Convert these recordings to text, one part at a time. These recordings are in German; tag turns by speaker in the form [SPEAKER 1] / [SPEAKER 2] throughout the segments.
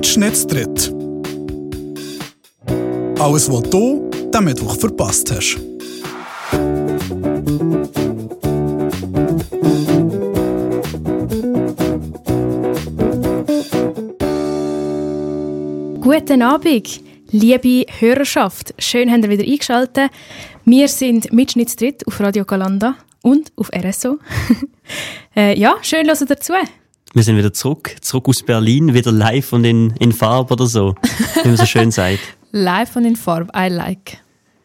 [SPEAKER 1] Mitschnitt zu dritt. Alles, was du diesen Mittwoch verpasst hast.
[SPEAKER 2] Guten Abend, liebe Hörerschaft. Schön, habt ihr wieder eingeschaltet. Wir sind Mitschnitt zu dritt auf Radio Galanda und auf RSO. Ja, schön, hört dazu.
[SPEAKER 3] Wir sind wieder zurück aus Berlin, wieder live und in Farbe oder so, wie man so schön sagt.
[SPEAKER 4] Live und in Farbe, I like.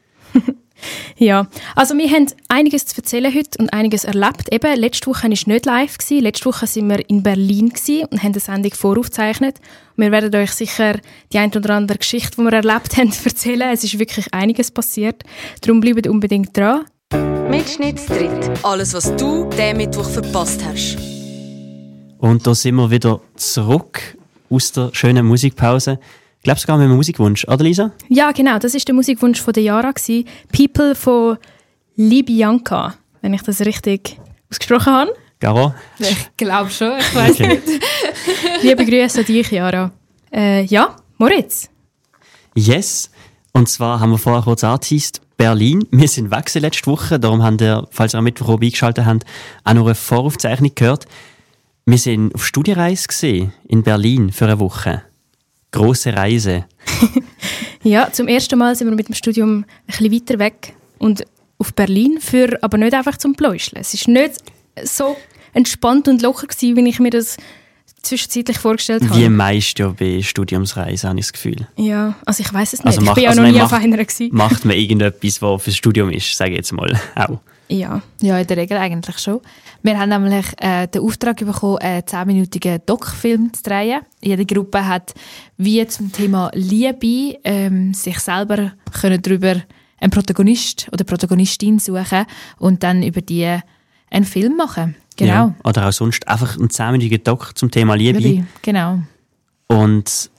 [SPEAKER 2] Ja, also wir haben einiges zu erzählen heute und einiges erlebt. Eben, letzte Woche war es nicht live. Letzte Woche waren wir in Berlin und haben eine Sendung voraufgezeichnet. Wir werden euch sicher die eine oder andere Geschichte, die wir erlebt haben, erzählen. Es ist wirklich einiges passiert. Darum bleibt unbedingt dran.
[SPEAKER 5] Mitschnitt zu dritt. Alles, was du diesen Mittwoch verpasst hast.
[SPEAKER 3] Und da sind wir wieder zurück aus der schönen Musikpause. Ich glaube sogar mit einem Musikwunsch, oder Lisa?
[SPEAKER 2] Ja, genau. Das war der Musikwunsch von der Yara. «People» von Libianca, wenn ich das richtig ausgesprochen habe.
[SPEAKER 3] Garo?
[SPEAKER 4] Ich glaube schon, ich weiss
[SPEAKER 3] Okay.
[SPEAKER 4] nicht.
[SPEAKER 2] Liebe Grüße an dich, Yara. Ja, Moritz.
[SPEAKER 3] Yes. Und zwar haben wir vorher kurz angeteased, Berlin. Wir sind weg letzte Woche, darum haben wir, falls ihr am Mittwoch oben eingeschaltet habt, auch noch eine Voraufzeichnung gehört. Wir sind auf Studienreise gesehen in Berlin für eine Woche. Grosse Reise.
[SPEAKER 2] Ja, zum ersten Mal sind wir mit dem Studium ein bisschen weiter weg und auf Berlin, aber nicht einfach zum Pläuscheln. Es war nicht so entspannt und locker gewesen, wie ich mir das zwischenzeitlich vorgestellt habe.
[SPEAKER 3] Wie meist ja bei Studiumsreisen, habe ich das Gefühl.
[SPEAKER 2] Ja, also ich weiss es nicht.
[SPEAKER 3] Also
[SPEAKER 2] Ich bin ja noch nie auf einer gewesen.
[SPEAKER 3] Macht man irgendetwas, was fürs Studium ist, sage ich jetzt mal auch.
[SPEAKER 2] Ja.
[SPEAKER 4] Ja, in der Regel eigentlich schon. Wir haben nämlich den Auftrag bekommen, einen 10-minütigen Doc-Film zu drehen. Jede Gruppe hat wie zum Thema Liebe sich selber können darüber einen Protagonist oder Protagonistin suchen und dann über die einen Film machen. Genau.
[SPEAKER 3] Ja, oder auch sonst einfach einen 10-minütigen Doc zum Thema Liebe.
[SPEAKER 4] Genau.
[SPEAKER 3] Und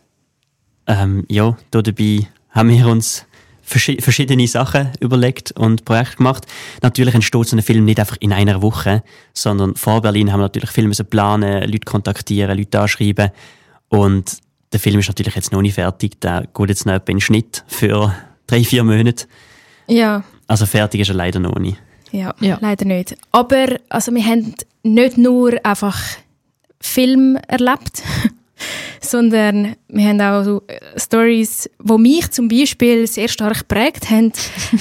[SPEAKER 3] ja, dabei haben wir uns verschiedene Sachen überlegt und Projekte gemacht. Natürlich entsteht so ein Film nicht einfach in einer Woche, sondern vor Berlin haben wir natürlich Filme planen, Leute kontaktieren, Leute anschreiben. Und der Film ist natürlich jetzt noch nicht fertig. Der geht jetzt noch etwa in den Schnitt für 3-4 Monate.
[SPEAKER 2] Ja.
[SPEAKER 3] Also fertig ist er leider noch nicht.
[SPEAKER 2] Ja, leider nicht. Aber also wir haben nicht nur einfach Film erlebt, sondern wir haben auch so Storys, die mich zum Beispiel sehr stark geprägt haben,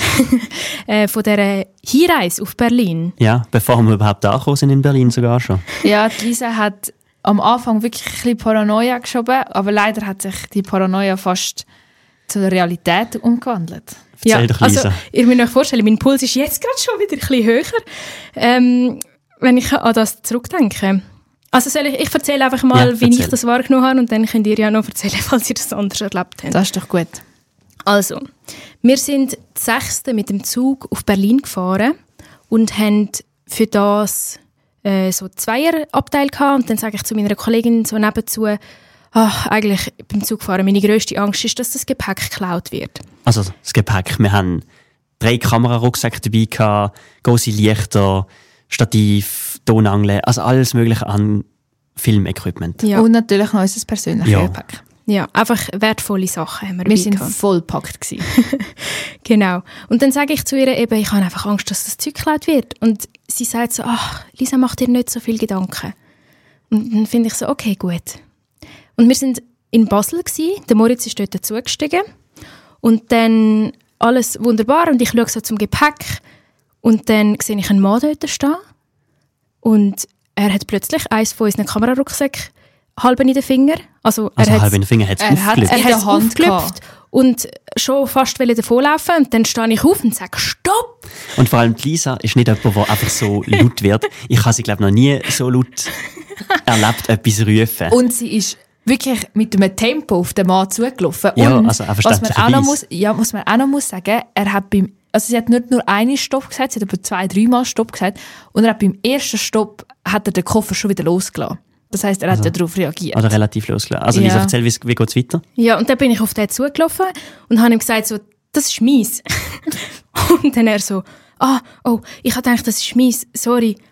[SPEAKER 2] von dieser Hinreise auf Berlin.
[SPEAKER 3] Ja, bevor wir überhaupt angekommen sind in Berlin sogar schon.
[SPEAKER 4] Ja, die Lisa hat am Anfang wirklich ein bisschen Paranoia geschoben, aber leider hat sich die Paranoia fast zur Realität umgewandelt.
[SPEAKER 3] Erzähl doch, Lisa.
[SPEAKER 2] Also, ihr müsst euch vorstellen, mein Puls ist jetzt gerade schon wieder ein bisschen höher, wenn ich an das zurückdenke. Also ich erzähle einfach mal, wie ich das wahrgenommen habe und dann könnt ihr ja noch erzählen, falls ihr das anders erlebt habt.
[SPEAKER 4] Das ist doch gut.
[SPEAKER 2] Also, wir sind das 6. mit dem Zug auf Berlin gefahren und haben für das so Zweierabteil gehabt. Und dann sage ich zu meiner Kollegin so nebenzu, eigentlich beim Zugfahren meine grösste Angst ist, dass das Gepäck geklaut wird.
[SPEAKER 3] Also das Gepäck, wir haben 3 Kamerarucksäcke dabei gehabt, grosse Lichter, Stativ, Tonangeln, also alles mögliche an Filmequipment.
[SPEAKER 2] Ja.
[SPEAKER 4] Und natürlich noch unser persönliches Gepäck.
[SPEAKER 2] Ja, einfach wertvolle Sachen haben wir
[SPEAKER 4] Wir sind
[SPEAKER 2] gehabt.
[SPEAKER 4] vollgepackt gewesen.
[SPEAKER 2] Genau. Und dann sage ich zu ihr eben, ich habe einfach Angst, dass das Zeug geklaut wird. Und sie sagt so, Lisa, mach dir nicht so viel Gedanken. Und dann finde ich so, okay, gut. Und wir sind in Basel gewesen, der Moritz ist dort dazugestiegen. Und dann alles wunderbar und ich schaue so zum Gepäck und dann sehe ich einen Mann dort stehen und er hat plötzlich eines von unseren Kamerarucksäcken halb in den Finger. Also
[SPEAKER 3] halb in den Finger hat es aufgelöst.
[SPEAKER 2] Er hat es aufgelöst und schon fast davonlaufen und dann stehe ich auf und sage «Stopp!»
[SPEAKER 3] Und vor allem Lisa ist nicht jemand, der einfach so laut wird. Ich habe sie, glaube ich, noch nie so laut erlebt, etwas rufen.
[SPEAKER 4] Und sie ist wirklich mit einem Tempo auf den Mann zugelaufen.
[SPEAKER 3] Ja,
[SPEAKER 4] und
[SPEAKER 3] also
[SPEAKER 4] was man auch noch muss sagen, er hat sie hat nicht nur einen Stopp gesagt, sie hat aber 2-3 Mal Stopp gesagt. Und er hat beim ersten Stopp hat er den Koffer schon wieder losgelassen. Das heisst, er hat ja darauf reagiert.
[SPEAKER 3] Oder relativ losgelassen. Also Lisa, erzähl, wie geht es weiter?
[SPEAKER 2] Ja, und dann bin ich auf den zugelaufen und habe ihm gesagt, so, das ist mies. Und dann er so, oh, ich habe gedacht, das ist mies, sorry.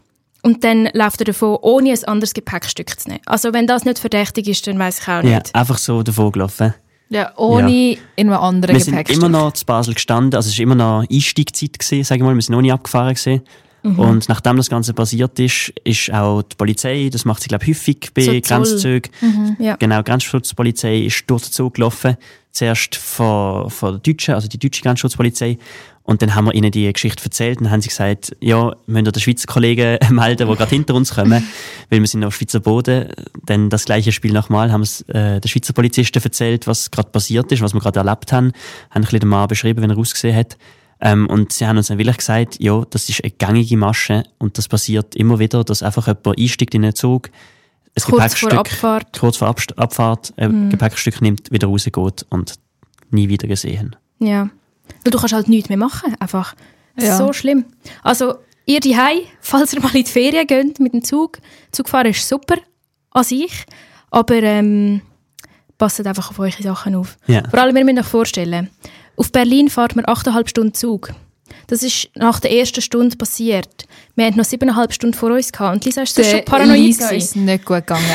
[SPEAKER 2] und dann läuft er davon, ohne ein anderes Gepäckstück zu nehmen. Also wenn das nicht verdächtig ist, dann weiss ich auch
[SPEAKER 3] Ja,
[SPEAKER 2] nicht.
[SPEAKER 3] einfach so davon gelaufen.
[SPEAKER 4] Ja, ohne in einem anderen
[SPEAKER 3] Wir sind
[SPEAKER 4] Gepäckstück.
[SPEAKER 3] immer noch zu Basel gestanden, also es war immer noch Einsteigzeit gewesen, sage ich mal, wir sind noch nie abgefahren gewesen. Und nachdem das Ganze passiert ist, ist auch die Polizei, das macht sie glaube ich häufig bei
[SPEAKER 2] So Zoll.
[SPEAKER 3] Grenzzügen,
[SPEAKER 2] Ja.
[SPEAKER 3] genau, Grenzschutzpolizei ist durch den Zug gelaufen, zuerst von der Deutschen, also die deutsche Grenzschutzpolizei, und dann haben wir ihnen die Geschichte erzählt und dann haben sie gesagt, ja, müsst ihr den Schweizer Kollegen melden, die gerade hinter uns kommen, weil wir sind auf Schweizer Boden. Dann das gleiche Spiel nochmal, haben es den Schweizer Polizisten erzählt, was gerade passiert ist, was wir gerade erlebt haben ein bisschen den Mann beschrieben, wie er ausgesehen hat. Und sie haben uns dann wirklich gesagt, ja, das ist eine gängige Masche und das passiert immer wieder, dass einfach jemand einsteigt in einen Zug, ein
[SPEAKER 2] Kurz vor Abfahrt.
[SPEAKER 3] kurz vor Abfahrt ein Gepäckstück nimmt, wieder rausgeht und nie wieder gesehen.
[SPEAKER 2] Ja. Weil du kannst halt nichts mehr machen, einfach. Das ist
[SPEAKER 4] Ja.
[SPEAKER 2] so schlimm. Also, ihr daheim, falls ihr mal in die Ferien geht mit dem Zug, Zugfahren ist super an sich, aber passt einfach auf eure Sachen auf.
[SPEAKER 3] Ja.
[SPEAKER 2] Vor allem, ihr müsst euch vorstellen, auf Berlin fährt man 8,5 Stunden Zug. Das ist nach der ersten Stunde passiert. Wir hatten noch 7,5 Stunden vor uns gehabt. Und Lisa ist schon paranoid
[SPEAKER 4] Lisa
[SPEAKER 2] gewesen.
[SPEAKER 4] ist nicht gut gegangen.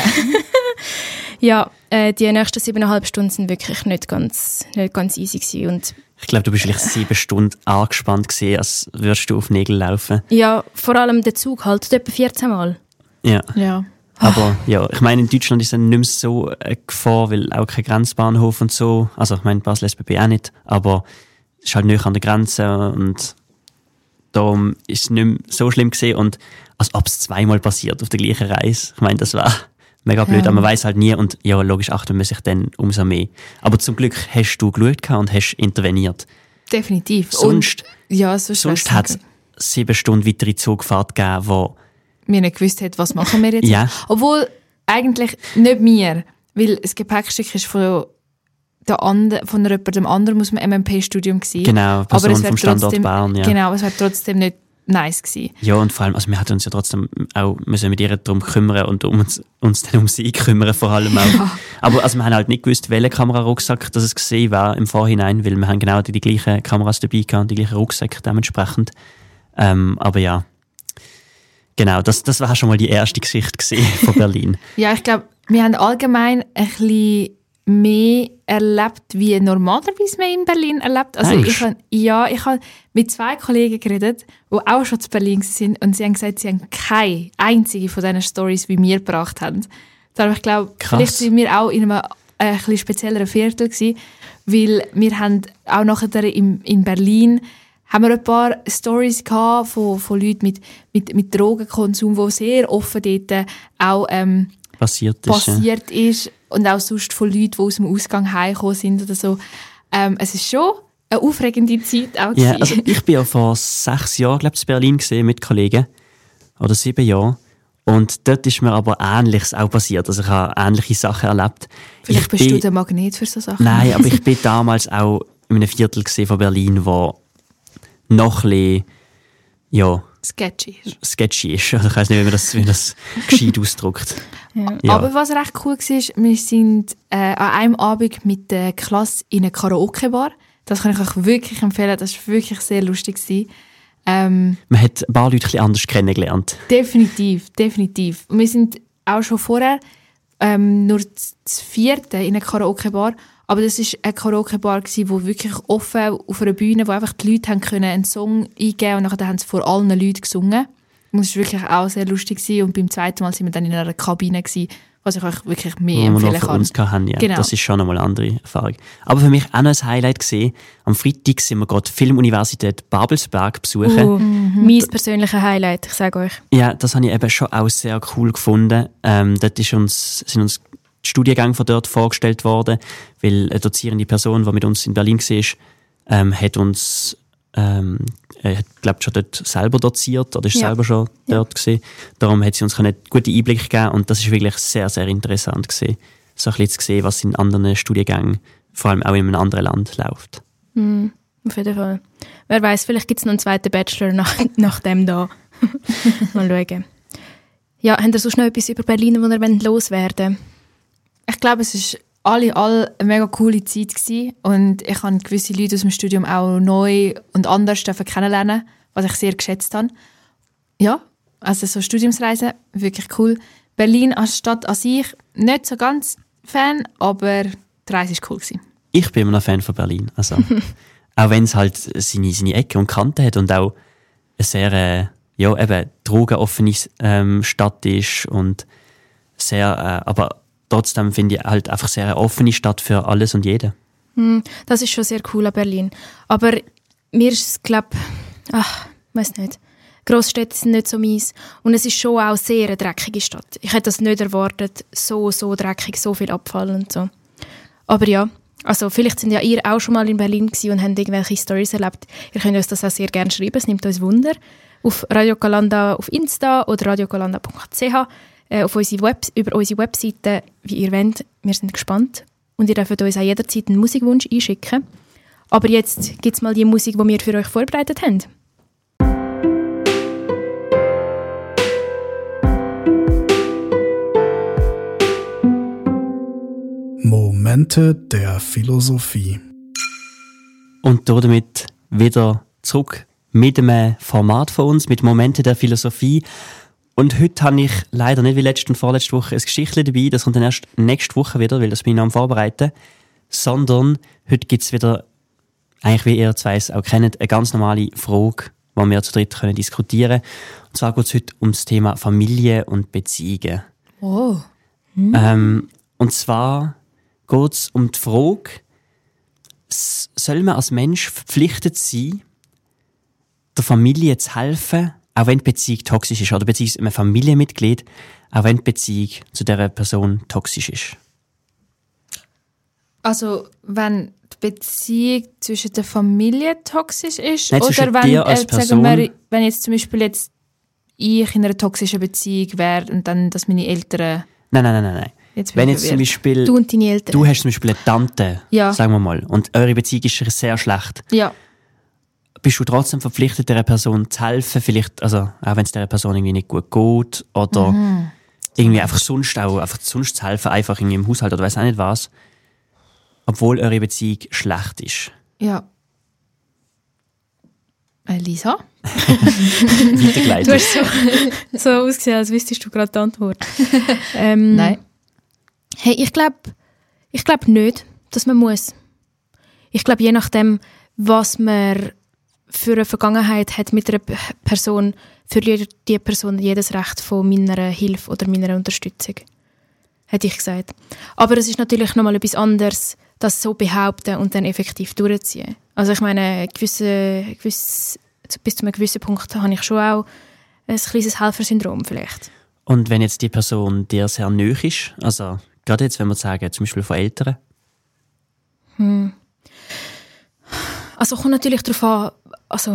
[SPEAKER 2] Ja, die nächsten 7,5 Stunden sind wirklich nicht ganz easy gewesen. Und
[SPEAKER 3] Ich glaube, du bist vielleicht 7 Stunden angespannt gewesen, als würdest du auf Nägel laufen.
[SPEAKER 2] ja, vor allem der Zug halt etwa 14 Mal.
[SPEAKER 3] Ja.
[SPEAKER 4] Ja.
[SPEAKER 3] Aber ja, ich meine, in Deutschland ist dann nicht mehr so eine Gefahr, weil auch kein Grenzbahnhof und so. Also ich meine, Basel SBB auch nicht, aber es ist halt näher an der Grenze und darum ist es nicht mehr so schlimm gewesen. Und als ob es zweimal passiert auf der gleichen Reise. Ich meine, das war mega blöd, aber man weiß halt nie und ja, logisch achtet man sich dann umso mehr. Aber zum Glück hast du geschaut und hast interveniert.
[SPEAKER 4] Definitiv.
[SPEAKER 3] Sonst,
[SPEAKER 4] Und, ja, sonst
[SPEAKER 3] hat es 7 Stunden weitere Zugfahrt gegeben, wo
[SPEAKER 4] wir nicht gewusst hat, was machen wir jetzt.
[SPEAKER 3] Ja.
[SPEAKER 4] Obwohl, eigentlich nicht wir, weil das Gepäckstück ist von jemandem anderen aus dem MMP-Studium gewesen.
[SPEAKER 3] genau, Person vom Standort
[SPEAKER 4] trotzdem,
[SPEAKER 3] Bern, ja.
[SPEAKER 4] Genau, es wäre trotzdem nicht nice gewesen.
[SPEAKER 3] Ja, und vor allem, also wir hatten uns ja trotzdem auch müssen mit ihr darum kümmern und uns dann um sie kümmern vor allem auch.
[SPEAKER 4] Ja.
[SPEAKER 3] Aber also wir haben halt nicht gewusst, welcher Kamerarucksack das es gesehen war im Vorhinein, weil wir haben genau die gleichen Kameras dabei gehabt und die gleichen Rucksäcke dementsprechend. Aber ja, genau, das war schon mal die erste Geschichte gewesen von Berlin.
[SPEAKER 4] Ja, ich glaube, wir haben allgemein ein bisschen mehr erlebt, wie normalerweise man in Berlin erlebt. Also
[SPEAKER 3] Denkst
[SPEAKER 4] ich habe mit 2 Kollegen geredet, die auch schon zu Berlin sind und sie haben gesagt, sie haben keine einzige von diesen Storys wie wir gebracht haben. Darum, ich glaube,
[SPEAKER 3] Krass.
[SPEAKER 4] vielleicht sind wir auch in einem ein bisschen spezielleren Viertel gewesen, weil wir haben auch nachher in Berlin haben wir ein paar Storys gehabt von Leuten mit Drogenkonsum, die sehr offen dort auch
[SPEAKER 3] Passiert
[SPEAKER 4] ist und auch sonst von Leuten, die aus dem Ausgang heimgekommen sind oder so. Es ist schon eine aufregende Zeit auch
[SPEAKER 3] Ja,
[SPEAKER 4] gewesen.
[SPEAKER 3] also ich bin ja vor 6 Jahren, glaube ich, in Berlin gesehen mit Kollegen. Oder 7 Jahren. Und dort ist mir aber Ähnliches auch passiert. Also ich habe ähnliche Sachen erlebt.
[SPEAKER 4] Vielleicht
[SPEAKER 3] Ich
[SPEAKER 4] bist du
[SPEAKER 3] bin-
[SPEAKER 4] der Magnet für so Sachen.
[SPEAKER 3] Nein, aber ich bin damals auch in einem Viertel gesehen von Berlin, wo noch ein bisschen, ja,
[SPEAKER 4] Sketchy ist.
[SPEAKER 3] sketchy ist. Also ich weiss nicht, wie man das gescheit ausdrückt. Ja.
[SPEAKER 4] Aber was recht cool war, wir sind an einem Abend mit der Klasse in eine Karaoke-Bar. Das kann ich euch wirklich empfehlen. Das war wirklich sehr lustig.
[SPEAKER 3] Man hat ein paar Leute ein bisschen anders kennengelernt.
[SPEAKER 4] Definitiv. Und wir sind auch schon vorher nur das 4. in einer Karaoke-Bar. Aber das war eine Karaoke-Bar, die wirklich offen auf einer Bühne, wo einfach die Leute haben können einen Song eingeben und nachher haben sie vor allen Leuten gesungen. Und das war wirklich auch sehr lustig. Und beim zweiten Mal sind wir dann in einer Kabine, was ich euch wirklich mehr
[SPEAKER 3] Wo wir
[SPEAKER 4] empfehlen
[SPEAKER 3] noch von
[SPEAKER 4] kann.
[SPEAKER 3] uns hatten, ja.
[SPEAKER 4] Genau.
[SPEAKER 3] Das ist schon einmal eine andere Erfahrung. Aber für mich auch noch ein Highlight gesehen. Am Freitag sind wir gerade die Filmuniversität Babelsberg besuchen.
[SPEAKER 2] Mein persönlicher Highlight, ich sage euch.
[SPEAKER 3] Ja, das habe ich eben schon auch sehr cool gefunden. Dort sind uns die Studiengänge von dort vorgestellt worden, weil eine dozierende Person, die mit uns in Berlin war, hat uns, glaube schon dort selber doziert oder ist
[SPEAKER 2] Ja.
[SPEAKER 3] selber schon dort gewesen. Darum hat sie uns einen guten Einblick gegeben und das ist wirklich sehr, sehr interessant gewesen, so ein bisschen zu sehen, was in anderen Studiengängen, vor allem auch in einem anderen Land, läuft.
[SPEAKER 2] Auf jeden Fall. Wer weiß, vielleicht gibt es noch einen zweiten Bachelor nach dem da. Mal schauen. Ja, habt ihr sonst noch etwas über Berlin, wo ihr loswerden wollt?
[SPEAKER 4] Ich glaube, es war alle eine mega coole Zeit gewesen. Und ich habe gewisse Leute aus dem Studium auch neu und anders kennenlernen, was ich sehr geschätzt habe. Ja, Also so Studiumsreisen, wirklich cool. Berlin als Stadt an sich, nicht so ganz Fan, aber die Reise war cool gewesen.
[SPEAKER 3] Ich bin immer noch Fan von Berlin. Also, auch wenn es halt seine Ecken und Kanten hat und auch eine sehr eben drogenoffene Stadt ist und sehr, aber trotzdem finde ich halt einfach sehr eine offene Stadt für alles und jeden.
[SPEAKER 2] Das ist schon sehr cool an Berlin. Aber mir ist es, glaube ich, weiß nicht. Grossstädte sind nicht so meins. Und es ist schon auch sehr eine dreckige Stadt. Ich hätte das nicht erwartet, so dreckig, so viel Abfall und so. Aber ja, also vielleicht sind ja ihr auch schon mal in Berlin gewesen und haben irgendwelche Storys erlebt. Ihr könnt uns das auch sehr gerne schreiben, es nimmt uns Wunder. Auf Radio Galanda auf Insta oder radiogalanda.ch über unsere Webseite, wie ihr wollt. Wir sind gespannt. Und ihr dürft uns auch jederzeit einen Musikwunsch einschicken. Aber jetzt gibt es mal die Musik, die wir für euch vorbereitet haben.
[SPEAKER 1] Momente der Philosophie.
[SPEAKER 3] Und damit wieder zurück mit einem Format von uns, mit Momente der Philosophie. Und heute habe ich leider nicht wie letzte und vorletzte Woche ein Geschichtchen dabei, das kommt dann erst nächste Woche wieder, weil das bin ich noch am Vorbereiten. Sondern heute gibt es wieder, eigentlich wie ihr zwei es auch kennt, eine ganz normale Frage, die wir zu dritt diskutieren können. Und zwar geht es heute um das Thema Familie und Beziehungen.
[SPEAKER 4] Oh.
[SPEAKER 3] Und zwar geht es um die Frage, soll man als Mensch verpflichtet sein, der Familie zu helfen, auch wenn die Beziehung toxisch ist, oder beziehungsweise einem Familienmitglied, auch wenn die Beziehung zu dieser Person toxisch ist?
[SPEAKER 4] Also, wenn die Beziehung zwischen der Familie toxisch ist,
[SPEAKER 3] Nein,
[SPEAKER 4] oder wenn,
[SPEAKER 3] dir als Person,
[SPEAKER 4] wenn jetzt zum Beispiel ich in einer toxischen Beziehung wäre und dann, dass meine Eltern...
[SPEAKER 3] Nein. Wenn jetzt zum Beispiel...
[SPEAKER 2] Du und deine Eltern.
[SPEAKER 3] Du hast zum Beispiel eine Tante,
[SPEAKER 4] Ja.
[SPEAKER 3] sagen wir mal, und eure Beziehung ist sehr schlecht.
[SPEAKER 4] Ja.
[SPEAKER 3] Bist du trotzdem verpflichtet, dieser Person zu helfen? Vielleicht, also, auch wenn es dieser Person irgendwie nicht gut geht, oder irgendwie einfach sonst zu helfen, einfach irgendwie im Haushalt oder weiss auch nicht was. Obwohl eure Beziehung schlecht ist.
[SPEAKER 4] Ja. Lisa?
[SPEAKER 3] Weitergeleitet.
[SPEAKER 2] Du hast so ausgesehen, als wüsstest du gerade die Antwort.
[SPEAKER 4] Nein.
[SPEAKER 2] Hey, ich glaube nicht, dass man muss. Ich glaube, je nachdem, was man für eine Vergangenheit hat mit einer Person, verliert die Person jedes Recht von meiner Hilfe oder meiner Unterstützung. Hätte ich gesagt. Aber es ist natürlich nochmal etwas anderes, das so behaupten und dann effektiv durchziehen. Also ich meine, bis zu einem gewissen Punkt habe ich schon auch ein kleines Helfersyndrom vielleicht.
[SPEAKER 3] Und wenn jetzt die Person dir sehr nahe ist, also gerade jetzt, wenn wir sagen, zum Beispiel von Eltern?
[SPEAKER 2] Also kommt natürlich darauf an, also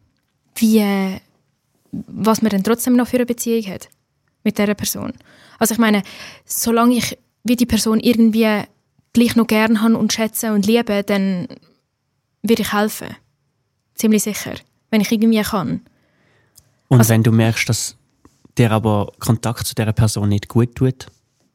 [SPEAKER 2] was man dann trotzdem noch für eine Beziehung hat mit dieser Person. Also ich meine, solange ich wie die Person irgendwie gleich noch gerne habe und schätze und liebe, dann würde ich helfen. Ziemlich sicher, wenn ich irgendwie kann.
[SPEAKER 3] Und
[SPEAKER 2] Also,
[SPEAKER 3] wenn du merkst, dass dir aber Kontakt zu dieser Person nicht gut tut?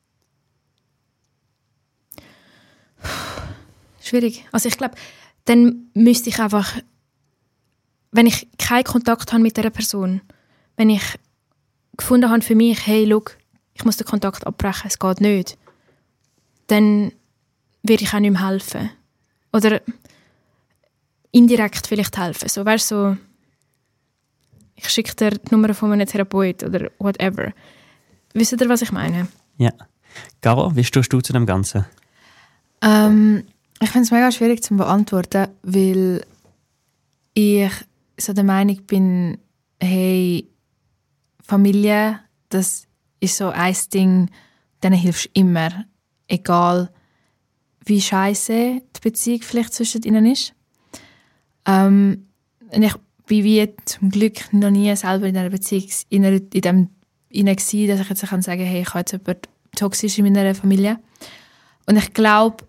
[SPEAKER 2] Schwierig. Also ich glaube, dann müsste ich einfach, wenn ich keinen Kontakt habe mit dieser Person, wenn ich gefunden habe für mich, hey, schau, ich muss den Kontakt abbrechen, es geht nicht, dann würde ich auch nicht mehr helfen. Oder indirekt vielleicht helfen. So, weißt du, so, ich schicke dir die Nummer von einem Therapeut oder whatever. Wisst ihr, was ich meine?
[SPEAKER 3] Ja. Caro, wie stehst du zu dem Ganzen?
[SPEAKER 4] Ich finde es mega schwierig zu beantworten, weil ich so der Meinung bin, hey, Familie, das ist so ein Ding, denen hilfst du immer. Egal, wie scheiße die Beziehung vielleicht zwischen ihnen ist. Und ich bin wie zum Glück noch nie selber in einer Beziehung in dem gewesen, dass ich jetzt sagen kann, hey, ich habe jetzt jemanden toxisch in meiner Familie. Und ich glaube,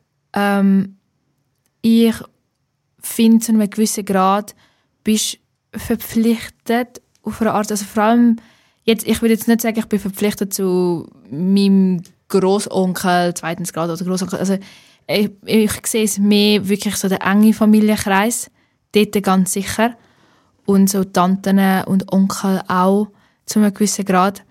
[SPEAKER 4] ich finde, zu einem gewissen Grad bist du verpflichtet auf eine Art, also vor allem jetzt, ich würde jetzt nicht sagen, ich bin verpflichtet zu meinem Großonkel, zweiten Grad oder Großonkel, also ich sehe es mehr wirklich so der enge Familienkreis, dort ganz sicher, und so Tanten und Onkel auch, zu einem gewissen Grad.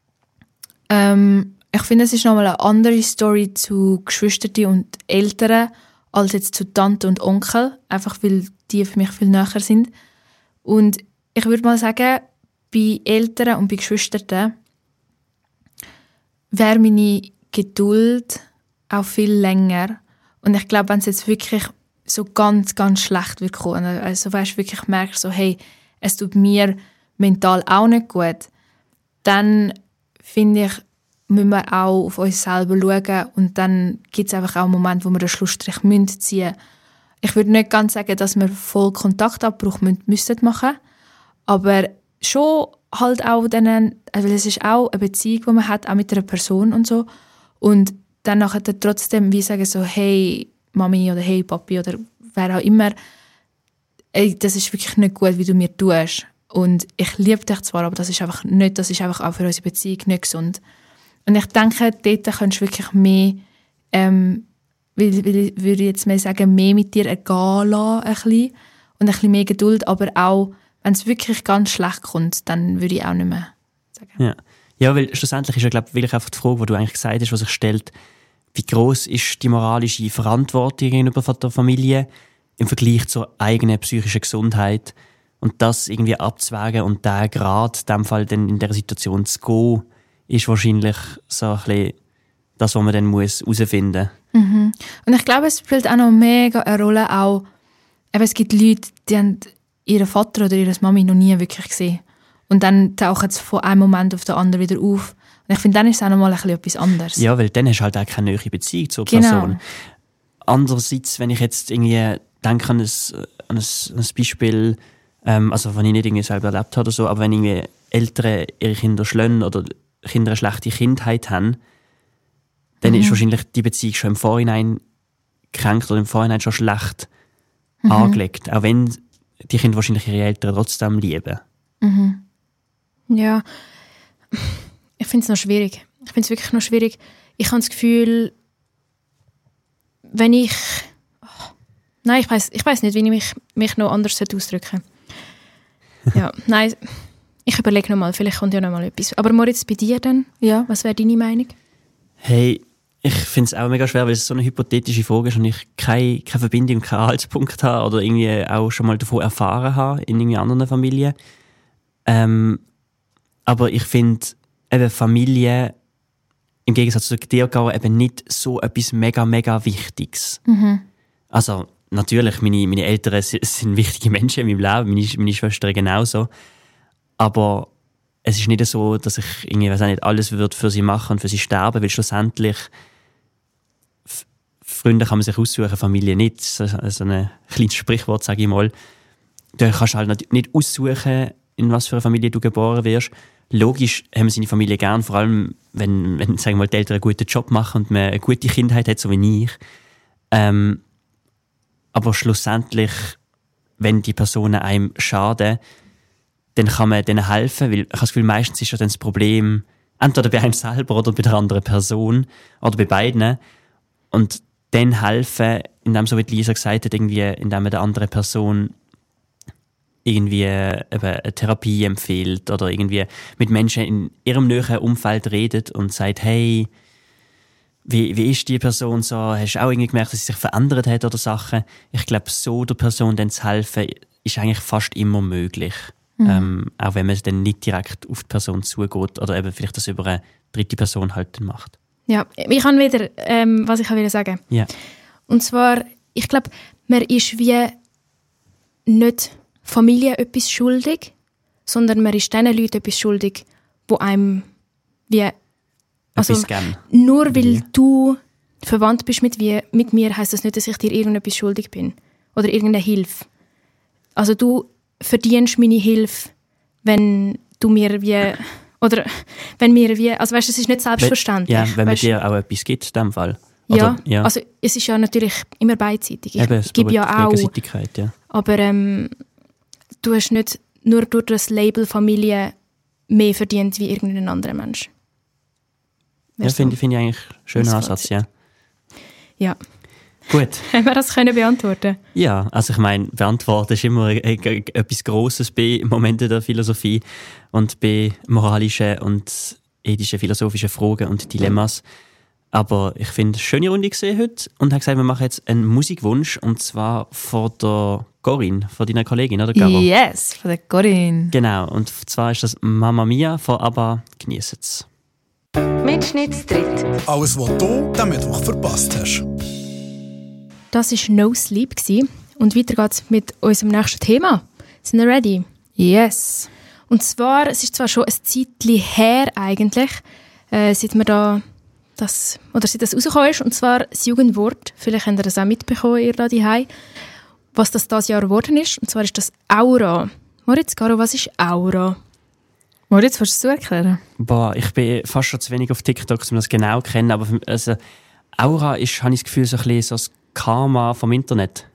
[SPEAKER 4] Ich finde, es ist nochmal eine andere Story zu Geschwistern und Eltern als jetzt zu Tante und Onkel, einfach weil die für mich viel näher sind. Und ich würde mal sagen, bei Eltern und bei Geschwistern wäre meine Geduld auch viel länger. Und ich glaube, wenn es jetzt wirklich so ganz, ganz schlecht wird kommen, also weißt du, wirklich merkst so, hey, es tut mir mental auch nicht gut, dann finde ich, müssen wir auch auf uns selber schauen und dann gibt es einfach auch einen Moment, wo wir den Schlussstrich ziehen müssen. Ich würde nicht ganz sagen, dass wir voll Kontaktabbruch müssten machen, aber schon halt auch dann, also es ist auch eine Beziehung, die man hat, auch mit einer Person und so. Und dann nachher trotzdem wie sagen so, hey Mami oder hey Papi oder wer auch immer, ey, das ist wirklich nicht gut, wie du mir tust. Und ich liebe dich zwar, aber das ist einfach auch für unsere Beziehung nicht gesund. Und ich denke, dort kannst du wirklich mehr, würde ich jetzt mal sagen, mehr mit dir ergehen lassen, ein bisschen. Und ein bisschen mehr Geduld, aber auch, wenn es wirklich ganz schlecht kommt, dann würde ich auch nicht mehr sagen.
[SPEAKER 3] Ja, weil schlussendlich ist ja, glaube ich, wirklich einfach die Frage, die du eigentlich gesagt hast, was sich stellt, wie gross ist die moralische Verantwortung gegenüber der Familie im Vergleich zur eigenen psychischen Gesundheit und das irgendwie abzuwägen und der Grad, in dem Fall dann in dieser Situation zu gehen, ist wahrscheinlich so ein bisschen das, was man dann herausfinden muss.
[SPEAKER 4] Mhm. Und ich glaube, es spielt auch noch mega eine Rolle, auch, eben, es gibt Leute, die haben ihren Vater oder ihre Mami noch nie wirklich gesehen. Und dann tauchen sie von einem Moment auf den anderen wieder auf. Und ich finde, dann ist es auch noch mal ein bisschen etwas anderes.
[SPEAKER 3] Ja, weil dann hast du halt auch keine nähere Beziehung zur Person. Andererseits, wenn ich jetzt irgendwie denke an ein Beispiel, also wenn ich nicht irgendwie selber erlebt habe oder so, aber wenn irgendwie Eltern ihre Kinder schlagen oder Kinder eine schlechte Kindheit haben, dann ist wahrscheinlich die Beziehung schon im Vorhinein gekränkt oder im Vorhinein schon schlecht angelegt. Auch wenn die Kinder wahrscheinlich ihre Eltern trotzdem lieben.
[SPEAKER 2] Mhm. Ja, ich finde es noch schwierig. Ich finde es wirklich noch schwierig. Ich habe das Gefühl, wenn ich... Nein, ich weiss nicht, wie ich mich noch anders ausdrücken sollte. Ja, nein, ich überlege noch mal, vielleicht kommt ja noch mal etwas. Aber Moritz, bei dir dann? Ja. Was wäre deine Meinung?
[SPEAKER 3] Hey, ich finde es auch mega schwer, weil es so eine hypothetische Frage ist und ich keine Verbindung, keinen Anhaltspunkt habe oder irgendwie auch schon mal davon erfahren habe in irgendwie anderen Familien. Aber ich finde eben Familie im Gegensatz zu dir eben nicht so etwas mega, mega Wichtiges. Mhm. Also natürlich, meine Eltern sind wichtige Menschen in meinem Leben, meine Schwestern genauso. Aber es ist nicht so, dass ich irgendwie, weiß nicht, alles würde für sie machen und für sie sterben, weil schlussendlich Freunde kann man sich aussuchen, Familie nicht. So ein kleines Sprichwort, sage ich mal. Du kannst halt nicht aussuchen, in was für eine Familie du geboren wirst. Logisch haben wir seine Familie gern, vor allem wenn sagen wir mal, die Eltern einen guten Job machen und man eine gute Kindheit hat, so wie ich. Aber schlussendlich, wenn die Personen einem schaden, dann kann man denen helfen, weil ich habe das Gefühl, meistens ist ja dann das Problem entweder bei einem selber oder bei der anderen Person oder bei beiden. Und dann helfen, indem, so wie Lisa gesagt hat, irgendwie, indem man der anderen Person irgendwie eben eine Therapie empfiehlt oder irgendwie mit Menschen in ihrem näheren Umfeld redet und sagt, hey, wie ist die Person so? Hast du auch irgendwie gemerkt, dass sie sich verändert hat oder Sachen? Ich glaube, so der Person dann zu helfen, ist eigentlich fast immer möglich. Auch wenn man dann nicht direkt auf die Person zugeht oder eben vielleicht das über eine dritte Person halt dann macht. Ja,
[SPEAKER 2] ich kann wieder, was ich will sagen.
[SPEAKER 3] Ja.
[SPEAKER 2] Und zwar, ich glaube, man ist wie nicht Familie etwas schuldig, sondern man ist den Leuten etwas schuldig, die einem wie... Also, nur weil du verwandt bist mit mir, heisst das nicht, dass ich dir irgendetwas schuldig bin. Oder irgendeine Hilfe. Also du verdienst meine Hilfe, wenn du mir wie... Oder wenn mir wie... Also weißt du, es ist nicht selbstverständlich.
[SPEAKER 3] Ja, wenn man dir auch etwas gibt, in dem Fall.
[SPEAKER 2] Oder, ja, also es ist ja natürlich immer beidseitig. Ich gebe ja auch...
[SPEAKER 3] Ja.
[SPEAKER 2] Aber du hast nicht nur durch das Label Familie mehr verdient wie irgendein anderer Mensch.
[SPEAKER 3] Ja, finde ich eigentlich einen schönen Ansatz, ja.
[SPEAKER 2] Ja.
[SPEAKER 3] Gut.
[SPEAKER 2] Haben wir das können beantworten?
[SPEAKER 3] Ja, also ich meine, beantworten ist immer etwas Grosses bei Momenten der Philosophie und bei moralischen und ethischen, philosophischen Fragen und Dilemmas. Aber ich finde es eine schöne Runde gesehen heute und habe gesagt, wir machen jetzt einen Musikwunsch und zwar von der Corinne, von deiner Kollegin, oder Gabo?
[SPEAKER 4] Yes, von der Corinne.
[SPEAKER 3] Genau, und zwar ist das Mamma Mia von ABBA. Genießt's.
[SPEAKER 5] Mitschnittstritt.
[SPEAKER 1] Alles, was du am Mittwoch verpasst hast.
[SPEAKER 2] Das war «No Sleep» und weiter geht's mit unserem nächsten Thema. Sind ihr ready?
[SPEAKER 4] Yes.
[SPEAKER 2] Und zwar, es ist zwar schon ein Zeitchen her eigentlich, seit das rausgekommen ist, und zwar das Jugendwort, vielleicht habt ihr das auch mitbekommen, ihr da daheim, was das dieses Jahr geworden ist, und zwar ist das Aura. Moritz, Caro, was ist Aura?
[SPEAKER 4] Moritz, willst du es erklären?
[SPEAKER 3] Boah, ich bin fast schon zu wenig auf TikTok, um das genau zu kennen, aber also, Aura ist, habe ich das Gefühl, so ein bisschen so das Karma vom Internet.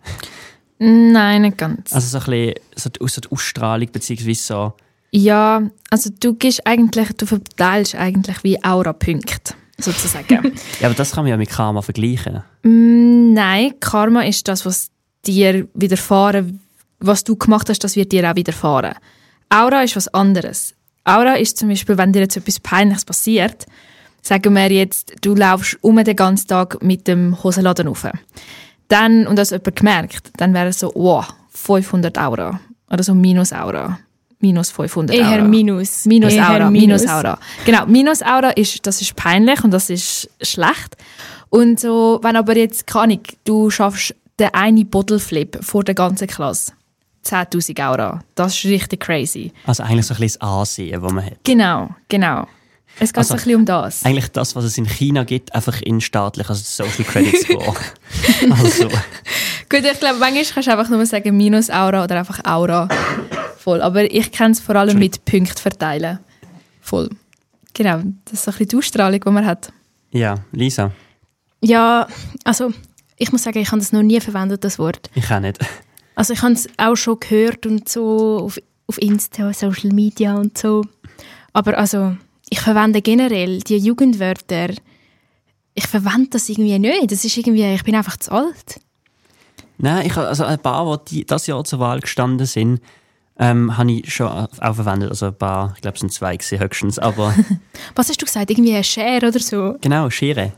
[SPEAKER 4] Nein, nicht ganz.
[SPEAKER 3] Also so ein bisschen so die Ausstrahlung, beziehungsweise so...
[SPEAKER 4] Ja, also du verteilst eigentlich wie Aura-Punkte, sozusagen.
[SPEAKER 3] Ja, aber das kann man ja mit Karma vergleichen.
[SPEAKER 4] Nein, Karma ist das, was dir widerfahren, was du gemacht hast, das wird dir auch widerfahren. Aura ist was anderes. Aura ist zum Beispiel, wenn dir jetzt etwas Peinliches passiert, sagen wir jetzt, du laufst den ganzen Tag mit dem Hosenladen rauf. Dann, und das jemand gemerkt, dann wäre es so, wow, 500 Aura. Oder so Minus-Aura. Minus 500 Aura.
[SPEAKER 2] Eher Minus.
[SPEAKER 4] Minus-Aura.
[SPEAKER 2] Eher
[SPEAKER 4] Minus-Aura. Genau, Minus-Aura das ist peinlich und das ist schlecht. Und so, wenn aber jetzt, keine Ahnung, du schaffst den einen Bottle-Flip vor der ganzen Klasse. 10'000 Aura. Das ist richtig crazy.
[SPEAKER 3] Also eigentlich so ein bisschen das Ansehen, das man hat.
[SPEAKER 4] Genau. Es geht
[SPEAKER 3] Also,
[SPEAKER 4] so ein bisschen um das.
[SPEAKER 3] Eigentlich das, was es in China gibt, einfach in staatlich, also Social Credit Score. Also,
[SPEAKER 4] Gut, ich glaube, manchmal kannst du einfach nur sagen Minus-Aura oder einfach Aura. Voll. Aber ich kenne es vor allem mit Punkten verteilen. Voll. Genau, das ist so ein bisschen die Ausstrahlung, die man hat.
[SPEAKER 3] ja, Lisa,
[SPEAKER 2] Ja, also ich muss sagen, ich habe das noch nie verwendet, das Wort.
[SPEAKER 3] ich auch nicht.
[SPEAKER 2] Also ich habe es auch schon gehört und so auf Insta, Social Media und so. Aber also, ich verwende generell die Jugendwörter, ich verwende das irgendwie nicht. Das ist irgendwie, ich bin einfach zu alt.
[SPEAKER 3] Nein, also ein paar, die dieses Jahr zur Wahl gestanden sind, habe ich schon auch verwendet. Also ein paar, ich glaube es sind 2 gewesen, höchstens. Aber
[SPEAKER 2] Was hast du gesagt? Irgendwie ein Share oder so?
[SPEAKER 3] genau, Schere.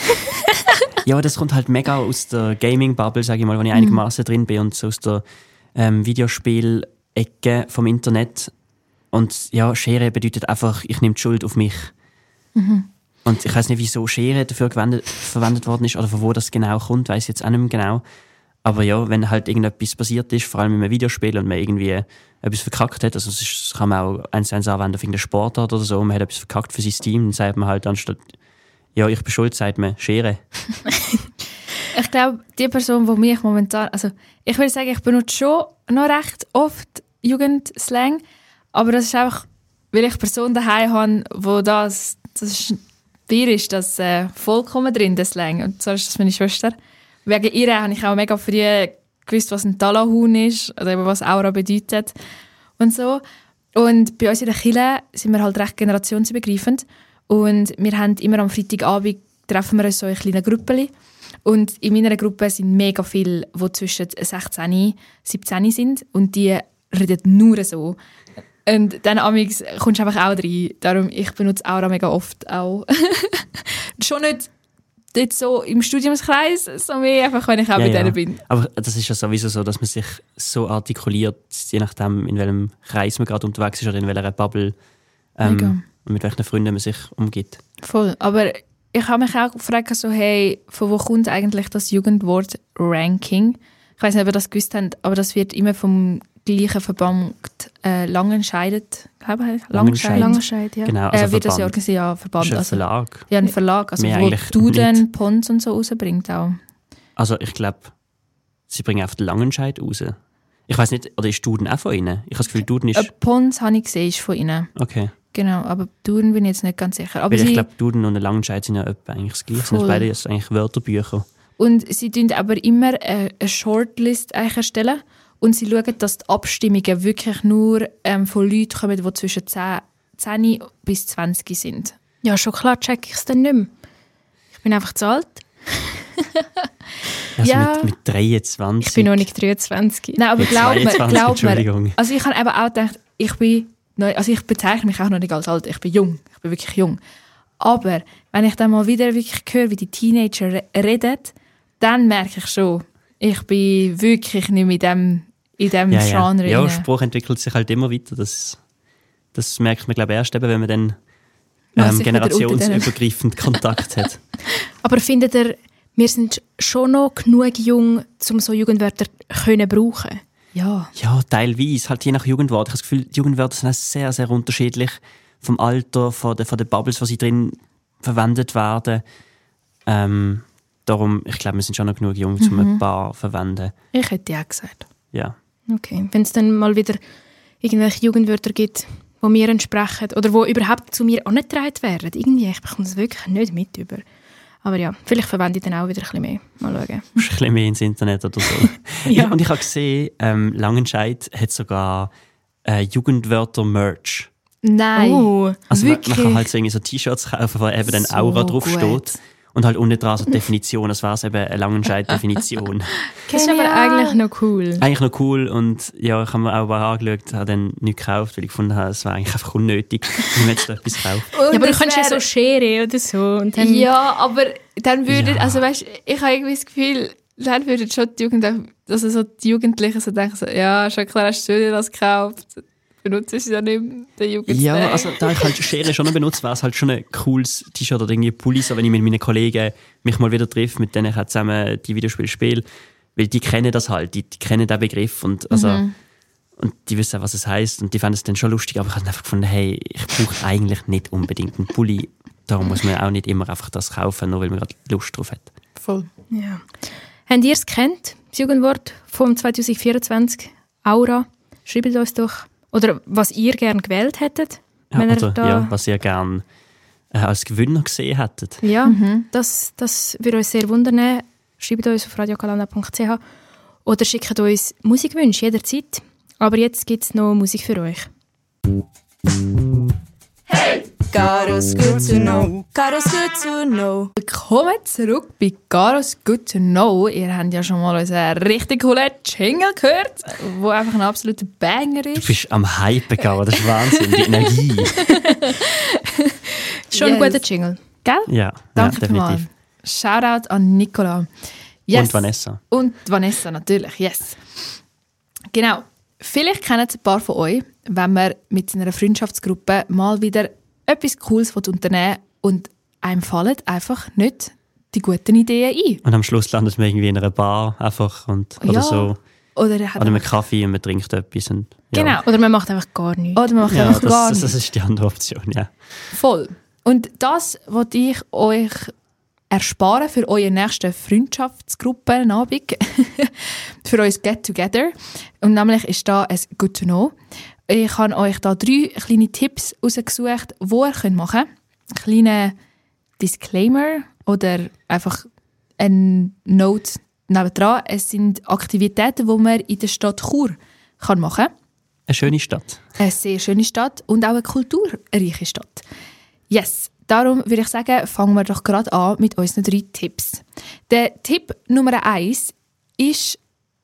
[SPEAKER 3] Ja, das kommt halt mega aus der Gaming-Bubble, sage ich mal, wo ich einigermaßen drin bin und so aus der Videospiel-Ecke vom Internet. Und ja, Schere bedeutet einfach, ich nehme die Schuld auf mich. Und ich weiß nicht, wieso Schere dafür verwendet worden ist oder von wo das genau kommt, weiß ich jetzt auch nicht mehr genau. Aber ja, wenn halt irgendetwas passiert ist, vor allem in einem Videospiel und man irgendwie etwas verkackt hat, also das kann man auch 1:1 anwenden auf irgendeinen Sportart oder so, man hat etwas verkackt für sein Team, dann sagt man halt anstatt ja, ich bin schuld, sagt man Schere.
[SPEAKER 4] Ich glaube, die Person, die mich momentan... Also ich würde sagen, ich benutze schon noch recht oft Jugendslang, aber das ist einfach, weil ich eine Person daheim habe, wo das ist, dir ist das vollkommen drin, der Slang. Und zwar ist das meine Schwester. Wegen ihr habe ich auch mega früh gewusst, was ein Talahuhn ist oder eben was Aura bedeutet und so. Und bei uns in der Kirche sind wir halt recht generationsübergreifend. Und wir haben immer am Freitagabend treffen wir uns so in kleinen Gruppen. Und in meiner Gruppe sind mega viele, die zwischen 16 und 17 sind. Und die reden nur so. Und dann amix kommst du einfach auch rein. Darum, ich benutze Aura mega oft auch. Schon nicht dort so im Studiumskreis, so mehr einfach, wenn ich auch bei denen bin.
[SPEAKER 3] Aber das ist ja sowieso so, dass man sich so artikuliert, je nachdem, in welchem Kreis man gerade unterwegs ist oder in welcher Bubble und mit welchen Freunden man sich umgibt.
[SPEAKER 4] Voll. Aber ich habe mich auch gefragt, so, hey, von wo kommt eigentlich das Jugendwort Ranking? Ich weiß nicht, ob ihr das gewusst habt, aber das wird immer vom gleichen Verband Langenscheidet, glaube ich.
[SPEAKER 2] Langenscheid, ja.
[SPEAKER 3] Genau, also
[SPEAKER 4] wird das ja
[SPEAKER 3] Verband.
[SPEAKER 4] organisiert, ja, Verband.
[SPEAKER 3] Das ist ein
[SPEAKER 4] Also,
[SPEAKER 3] Verlag.
[SPEAKER 4] ja, ein Verlag, also
[SPEAKER 3] Mehr
[SPEAKER 4] wo
[SPEAKER 3] eigentlich
[SPEAKER 4] Duden, Pons und so rausbringt auch.
[SPEAKER 3] Also ich glaube, sie bringen einfach den Langenscheid raus. Ich weiß nicht, oder ist Duden auch von ihnen? Ich habe das Gefühl, Duden ist...
[SPEAKER 4] Pons habe ich gesehen, ist von ihnen.
[SPEAKER 3] Okay.
[SPEAKER 4] Genau, aber Duden bin ich jetzt nicht ganz sicher. Aber
[SPEAKER 3] Weil ich glaube, Duden und der Langenscheid sind ja etwa eigentlich das Gleiche.
[SPEAKER 4] Voll.
[SPEAKER 3] Sind beide jetzt eigentlich Wörterbücher.
[SPEAKER 4] Und sie tun aber immer eine Shortlist eigentlich erstellen. Und sie schauen, dass die Abstimmungen wirklich nur von Leuten kommen, die zwischen 10 bis 20 sind.
[SPEAKER 2] Ja, schon klar check ich es dann nicht mehr. Ich bin einfach zu alt.
[SPEAKER 3] Also
[SPEAKER 4] Ja.
[SPEAKER 3] mit 23.
[SPEAKER 2] Ich bin noch nicht 23.
[SPEAKER 4] Nein, aber
[SPEAKER 3] Mit
[SPEAKER 4] glaub
[SPEAKER 3] 22,
[SPEAKER 4] mir,
[SPEAKER 3] Entschuldigung.
[SPEAKER 4] also ich habe eben auch gedacht, ich bezeichne mich auch noch nicht als alt, ich bin jung, ich bin wirklich jung. Aber wenn ich dann mal wieder wirklich höre, wie die Teenager reden, dann merke ich schon, ich bin wirklich nicht mehr in diesem Genre.
[SPEAKER 3] Ja,
[SPEAKER 4] rein.
[SPEAKER 3] Spruch entwickelt sich halt immer weiter. Das merkt man, glaube ich, erst eben, wenn man dann
[SPEAKER 4] Was sich wieder
[SPEAKER 3] generationsübergreifend Kontakt hat.
[SPEAKER 2] Aber findet ihr, wir sind schon noch genug jung, um so Jugendwörter können brauchen?
[SPEAKER 4] Ja.
[SPEAKER 3] Ja, teilweise, halt je nach Jugendwort. Ich habe das Gefühl, die Jugendwörter sind auch sehr, sehr unterschiedlich vom Alter, von den Bubbles, die sie drin verwendet werden. Darum, ich glaube, wir sind schon noch genug jung, um ein paar zu verwenden.
[SPEAKER 4] Ich hätte ja gesagt.
[SPEAKER 3] Ja.
[SPEAKER 2] Okay, wenn es dann mal wieder irgendwelche Jugendwörter gibt, die mir entsprechen oder die überhaupt zu mir angetragen werden. Irgendwie, ich bekomme es wirklich nicht mit über. Aber ja, vielleicht verwende ich dann auch wieder ein bisschen mehr. Mal schauen.
[SPEAKER 3] Ein bisschen mehr ins Internet oder so.
[SPEAKER 2] Ja.
[SPEAKER 3] Und ich habe gesehen, Langenscheidt hat sogar Jugendwörter-Merch.
[SPEAKER 4] Nein.
[SPEAKER 2] Oh,
[SPEAKER 3] Also man
[SPEAKER 4] wirklich?
[SPEAKER 3] kann halt so irgendwie so T-Shirts kaufen, wo eben dann
[SPEAKER 4] So
[SPEAKER 3] Aura drauf
[SPEAKER 4] gut.
[SPEAKER 3] steht. Und halt unten dran so die Definition, das war eben eine Langenscheidt-Definition.
[SPEAKER 2] das ist aber eigentlich noch cool.
[SPEAKER 3] Eigentlich noch cool und ja, ich habe mir auch mal angeschaut, habe dann nichts gekauft, weil ich gefunden habe, es wäre eigentlich einfach unnötig, wenn man jetzt da etwas kauft.
[SPEAKER 2] Ja, aber du
[SPEAKER 4] das
[SPEAKER 2] kannst ja
[SPEAKER 4] wär-
[SPEAKER 2] so Schere oder so. Und dann,
[SPEAKER 4] Ja, aber dann würde,
[SPEAKER 3] Ja.
[SPEAKER 4] also weißt, ich habe irgendwie das Gefühl, dann würden schon die die Jugendlichen so denken, so, ja, schon klar, hast du dir das gekauft, benutzt es ja nicht mehr, der Jugendliche.
[SPEAKER 3] Ja, also da ich halt Schere schon noch benutze, wäre es halt schon ein cooles T-Shirt oder irgendwie Pulli, so wenn ich mit meinen Kollegen mich mal wieder treffe, mit denen ich auch zusammen die Videospiele spiele, weil die kennen das halt, die kennen den Begriff und und die wissen auch, was es heisst und die fanden es dann schon lustig, aber ich habe einfach gefunden, hey, ich brauche eigentlich nicht unbedingt einen Pulli, darum muss man auch nicht immer einfach das kaufen, nur weil man gerade Lust drauf hat.
[SPEAKER 4] Voll.
[SPEAKER 2] Ja. Habt ihr es kennt, das Jugendwort vom 2024? Aura? Schreibt uns doch. Oder was ihr gerne gewählt hättet.
[SPEAKER 3] Ja,
[SPEAKER 2] wenn ihr
[SPEAKER 3] oder
[SPEAKER 2] da,
[SPEAKER 3] ja, was ihr gerne als Gewinner gesehen hättet.
[SPEAKER 2] Ja, das würde uns sehr wundern. Schreibt uns auf radiokalanda.ch oder schickt uns Musikwünsche jederzeit. Aber jetzt gibt es noch Musik für euch.
[SPEAKER 5] Caro's good to know. Caro's good to know.
[SPEAKER 4] Willkommen zurück bei Caro's Good to Know. Ihr habt ja schon mal unseren richtig coolen Jingle gehört, der einfach ein absoluter Banger
[SPEAKER 3] Du
[SPEAKER 4] ist.
[SPEAKER 3] bist am Hypen, Caro, das ist Wahnsinn, die Energie.
[SPEAKER 2] Schon ein
[SPEAKER 4] Yes.
[SPEAKER 2] guter Jingle.
[SPEAKER 4] Gell?
[SPEAKER 3] Ja,
[SPEAKER 4] Danke
[SPEAKER 3] ja,
[SPEAKER 4] vielmals.
[SPEAKER 3] definitiv.
[SPEAKER 4] Shoutout an Nicola. Yes.
[SPEAKER 3] Und Vanessa.
[SPEAKER 4] Und Vanessa natürlich, yes. Genau. Vielleicht kennen es ein paar von euch, wenn man mit seiner Freundschaftsgruppe mal wieder etwas Cooles unternehmen will und einem fallen einfach nicht die guten Ideen ein.
[SPEAKER 3] Und am Schluss landet man irgendwie in einer Bar einfach und, oder
[SPEAKER 4] Ja,
[SPEAKER 3] so.
[SPEAKER 4] Oder er hat
[SPEAKER 3] Oder mit Kaffee und man trinkt etwas. Und, ja.
[SPEAKER 4] Genau.
[SPEAKER 2] Oder man macht einfach gar nichts.
[SPEAKER 4] Oder man macht
[SPEAKER 3] Ja,
[SPEAKER 4] einfach gar
[SPEAKER 3] das
[SPEAKER 4] nichts.
[SPEAKER 3] ist die andere Option, ja.
[SPEAKER 4] Voll. Und das wollte ich euch ersparen für euren nächsten Freundschaftsgruppenabend, für euer Get-Together. Und nämlich ist da ein Good to Know. Ich habe euch da 3 kleine Tipps rausgesucht, die ihr machen könnt. Ein kleiner Disclaimer oder einfach ein Note nebendran. Es sind Aktivitäten, die man in der Stadt Chur machen kann.
[SPEAKER 3] Eine schöne Stadt.
[SPEAKER 4] Eine sehr schöne Stadt und auch eine kulturreiche Stadt. Yes, darum würde ich sagen, fangen wir doch gerade an mit unseren 3 Tipps. Der Tipp Nummer 1 ist,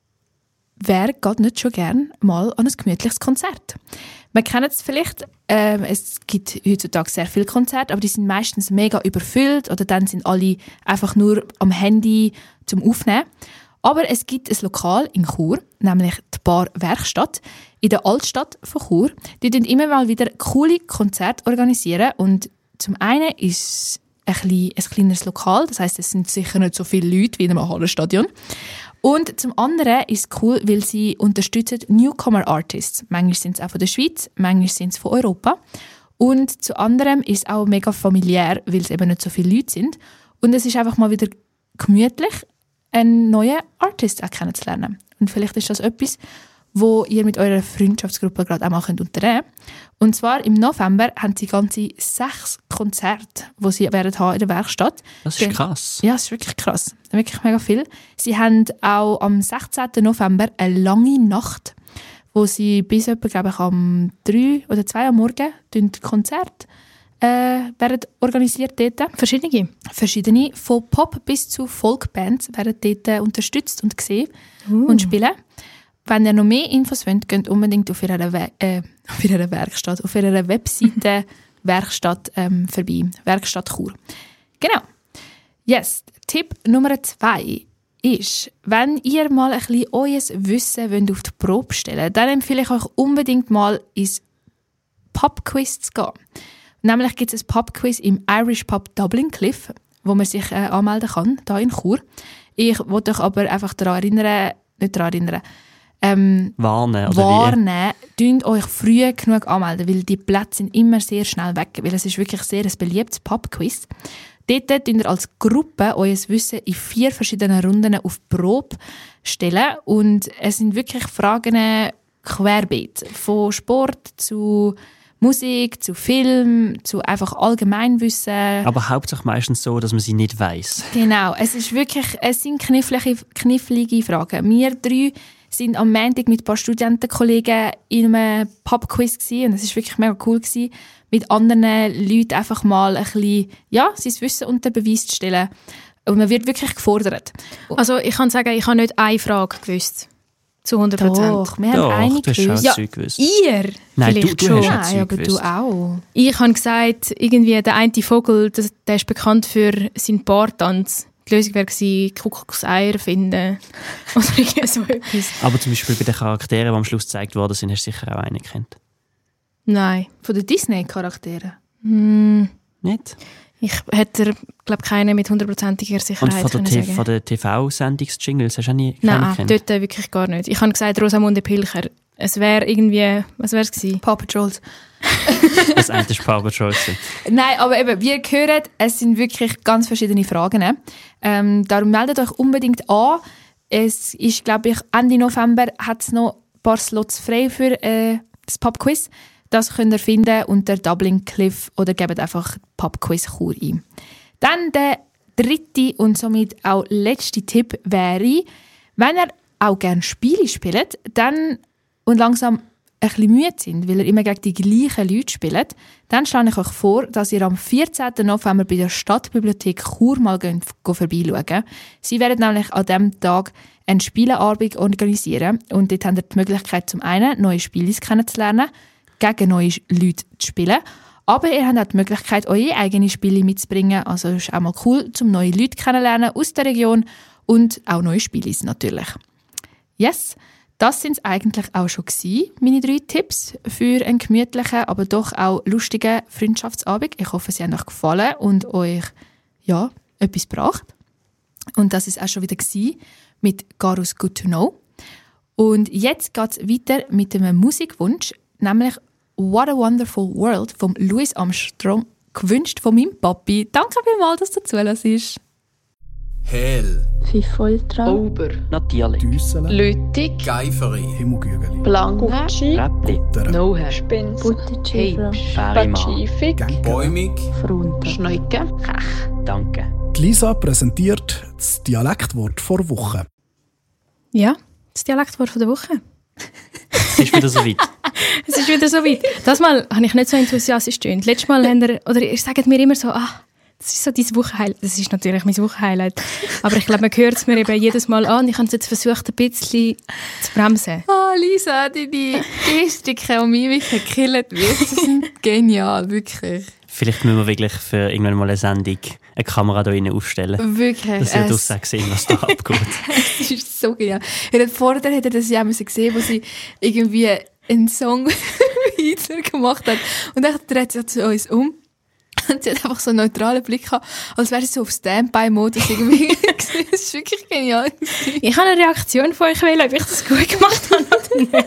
[SPEAKER 4] wer geht nicht schon gern mal an ein gemütliches Konzert? Man kennt es vielleicht, es gibt heutzutage sehr viele Konzerte, aber die sind meistens mega überfüllt oder dann sind alle einfach nur am Handy zum Aufnehmen. Aber es gibt ein Lokal in Chur, nämlich die Bar Werkstatt in der Altstadt von Chur. Die organisieren immer mal wieder coole Konzerte organisieren und zum einen ist ein kleines Lokal, das heisst, es sind sicher nicht so viele Leute wie in einem Hallenstadion. Und zum anderen ist es cool, weil sie unterstützen Newcomer Artists. Manchmal sind es auch von der Schweiz, manchmal sind es von Europa. Und zu anderem ist es auch mega familiär, weil es eben nicht so viele Leute sind. Und es ist einfach mal wieder gemütlich, einen neuen Artist auch kennenzulernen. Und vielleicht ist das etwas, wo ihr mit eurer Freundschaftsgruppe gerade auch mal unternehmen könnt. Und zwar im November haben sie ganze 6 Konzerte, die sie werden haben in der Werkstatt.
[SPEAKER 3] Das ist krass.
[SPEAKER 4] Ja, das ist wirklich krass. Wirklich mega viel. Sie haben auch am 16. November eine lange Nacht, wo sie bis etwa, glaube ich, am 3 oder 2 Uhr am Morgen Konzert werden organisiert dort. Verschiedene, von Pop bis zu Folkbands werden dort unterstützt und gesehen und spielen. Wenn ihr noch mehr Infos wollt, geht unbedingt auf ihrer Werkstatt, auf ihrer Webseite Werkstatt vorbei. Werkstatt Chur. Genau. Yes. Tipp Nummer 2 ist, wenn ihr mal ein bisschen euer Wissen wollt auf die Probe stellen wollt, dann empfehle ich euch unbedingt mal ins Pub-Quiz zu gehen. Nämlich gibt es ein Pub-Quiz im Irish Pub Dublin Cliff, wo man sich anmelden kann, hier in Chur. Ich wollte euch aber einfach warnen, tünt euch früh genug anmelden, weil die Plätze sind immer sehr schnell weg, weil es ist wirklich sehr ein beliebtes Pub-Quiz. Dort könnt ihr als Gruppe euer Wissen in 4 verschiedenen Runden auf Probe stellen und es sind wirklich Fragen querbeet, von Sport zu Musik, zu Film, zu einfach Allgemeinwissen.
[SPEAKER 3] Aber hauptsächlich meistens so, dass man sie nicht weiss.
[SPEAKER 4] Genau, es sind knifflige Fragen. Wir 3 sind am Montag mit ein paar Studentenkollegen in einem Pub-Quiz gewesen, und es war wirklich mega cool gewesen, mit anderen Leuten einfach mal ein bisschen, sein Wissen unter Beweis zu stellen. Und man wird wirklich gefordert.
[SPEAKER 2] Also ich kann sagen, ich habe nicht eine Frage gewusst. Zu 100%.
[SPEAKER 4] Doch, wir haben eine
[SPEAKER 3] gewusst. Du hast auch Zeug gewusst.
[SPEAKER 2] Ihr?
[SPEAKER 3] Nein,
[SPEAKER 2] vielleicht
[SPEAKER 3] du
[SPEAKER 2] schon.
[SPEAKER 3] hast auch Zeug
[SPEAKER 4] aber
[SPEAKER 3] gewusst.
[SPEAKER 4] du auch.
[SPEAKER 2] Ich habe gesagt, irgendwie der eine Vogel, der ist bekannt für seinen Paartanz. Die Lösung wäre Kuckuckseier finden. Oder irgendwie so etwas.
[SPEAKER 3] Aber zum Beispiel bei den Charakteren, die am Schluss gezeigt worden sind, hast du sicher auch einen gekannt.
[SPEAKER 2] Nein.
[SPEAKER 4] Von den Disney-Charakteren?
[SPEAKER 3] Nicht?
[SPEAKER 2] Ich hätte, glaube keinen mit 100%iger Sicherheit
[SPEAKER 3] Und
[SPEAKER 2] sagen.
[SPEAKER 3] von den TV-Sendungsjingles hast du auch nie
[SPEAKER 2] Nein,
[SPEAKER 3] keinen
[SPEAKER 2] dort wirklich gar nicht. Ich habe gesagt Rosamunde Pilcher. Es wäre irgendwie, was wäre es gewesen?
[SPEAKER 4] Paw Patrols.
[SPEAKER 3] Das eine ist Paw Patrol.
[SPEAKER 4] Nein, aber eben, wir hören, es sind wirklich ganz verschiedene Fragen. Darum meldet euch unbedingt an. Es ist, glaube ich, Ende November hat es noch ein paar Slots frei für das Pub-Quiz. Das könnt ihr finden unter Dublin Cliff oder gebt einfach Pub-Quiz Chur ein. Dann der 3. und somit auch letzte Tipp wäre, wenn ihr auch gerne Spiele spielt, dann und langsam ein bisschen müde sind, weil ihr immer gegen die gleichen Leute spielt, dann schlage ich euch vor, dass ihr am 14. November bei der Stadtbibliothek Chur mal vorbeischauen. Sie werden nämlich an diesem Tag eine Spieleabend organisieren und dort habt ihr die Möglichkeit, zum einen neue Spiele kennenzulernen, gegen neue Leute zu spielen, aber ihr habt auch die Möglichkeit, eure eigenen Spiele mitzubringen. Also es ist auch mal cool, um neue Leute kennenzulernen aus der Region und auch neue Spiele natürlich. Yes, das sind es eigentlich auch schon gewesen, meine 3 Tipps für einen gemütlichen, aber doch auch lustigen Freundschaftsabend. Ich hoffe, sie haben euch gefallen und euch etwas gebracht. Und das ist auch schon wieder gewesen mit Garus Good to Know. Und jetzt geht es weiter mit einem Musikwunsch, nämlich What a Wonderful World von Louis Armstrong, gewünscht von meinem Papi. Danke vielmals, dass du zulässt.
[SPEAKER 1] Hell,
[SPEAKER 6] Pfiff Ultra,
[SPEAKER 5] Ober,
[SPEAKER 3] Natürlich.
[SPEAKER 1] Düssel,
[SPEAKER 5] Lütig,
[SPEAKER 1] Geiferi, Himmelgügeli,
[SPEAKER 5] Blange,
[SPEAKER 3] Räppli.
[SPEAKER 1] Butter,
[SPEAKER 5] Noher,
[SPEAKER 6] Spins, Butterchifra,
[SPEAKER 3] Färimann.
[SPEAKER 1] Bäumig.
[SPEAKER 6] Frunter.
[SPEAKER 5] Schneuke,
[SPEAKER 3] Danke.
[SPEAKER 1] Die Lisa präsentiert das Dialektwort vor Woche.
[SPEAKER 2] Ja, das Dialektwort der Woche.
[SPEAKER 3] Es ist wieder so weit.
[SPEAKER 2] Es ist wieder so weit. Das Mal habe ich nicht so enthusiastisch getönt. Letztes Mal ihr sagt mir immer so, das ist so dein Wochenhighlight. Das ist natürlich mein Wochenhighlight. Aber ich glaube, man hört es mir eben jedes Mal an. Ich habe es jetzt versucht, ein bisschen zu bremsen.
[SPEAKER 4] Lisa, deine Gestiken und Mimiken killen mich. Das sind genial, wirklich.
[SPEAKER 3] Vielleicht müssen wir wirklich für irgendwann mal eine Sendung eine Kamera da rein aufstellen.
[SPEAKER 4] Wirklich.
[SPEAKER 3] Dass ihr draussen sehen, was da abgeht.
[SPEAKER 4] Es ist so genial. Vorher hat er das ja gesehen, wo sie irgendwie einen Song gemacht hat. Und dann dreht sie zu uns um. Und sie hat einfach so einen neutralen Blick gehabt, als wäre sie so auf Standby-Modus irgendwie. Das ist wirklich genial.
[SPEAKER 2] Ich habe eine Reaktion von euch wählen, ob ich das gut gemacht habe oder nicht.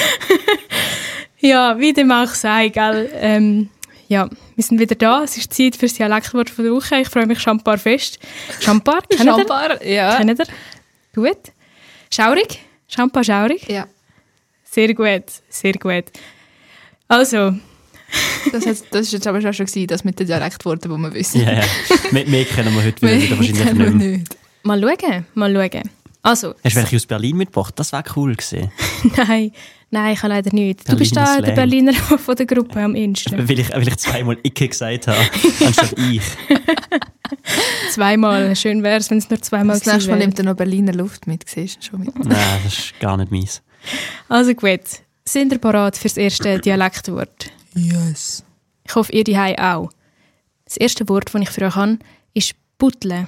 [SPEAKER 2] Ja, wie dem auch sei, gell. Ja, wir sind wieder da. Es ist Zeit für das Dialektwort der Woche. Ich freue mich Champar fest. Champar, kennt ihr?
[SPEAKER 4] Champar, ja.
[SPEAKER 2] Kennt ihr? Gut. Schaurig? Champar schaurig?
[SPEAKER 4] Ja.
[SPEAKER 2] Sehr gut, sehr gut. Also.
[SPEAKER 4] Das ist jetzt aber schon gewesen, das mit den Dialektworten, die wir wissen.
[SPEAKER 3] Ja. Mehr kennen wir heute wieder wahrscheinlich nicht mehr.
[SPEAKER 2] Mal schauen. Also.
[SPEAKER 3] Hast du welche aus Berlin mitgebracht? Das wäre cool gewesen.
[SPEAKER 2] Nein, ich habe leider nicht. Du bist
[SPEAKER 3] Berliner
[SPEAKER 2] da der
[SPEAKER 3] Slang.
[SPEAKER 2] Berliner von der Gruppe am ehesten.
[SPEAKER 3] Weil ich zweimal Icke gesagt habe, anstatt ich.
[SPEAKER 2] Zweimal. Schön wäre es, wenn es nur zweimal
[SPEAKER 4] Das nächste Mal
[SPEAKER 2] gewesen
[SPEAKER 4] nimmt er noch Berliner Luft mit, siehst du schon mit.
[SPEAKER 3] Nein, das ist gar nicht meins.
[SPEAKER 2] Also gut, sind ihr bereit für das erste Dialektwort?
[SPEAKER 4] Yes.
[SPEAKER 2] Ich hoffe, ihr daheim auch. Das erste Wort, das ich für euch habe, ist Buttle.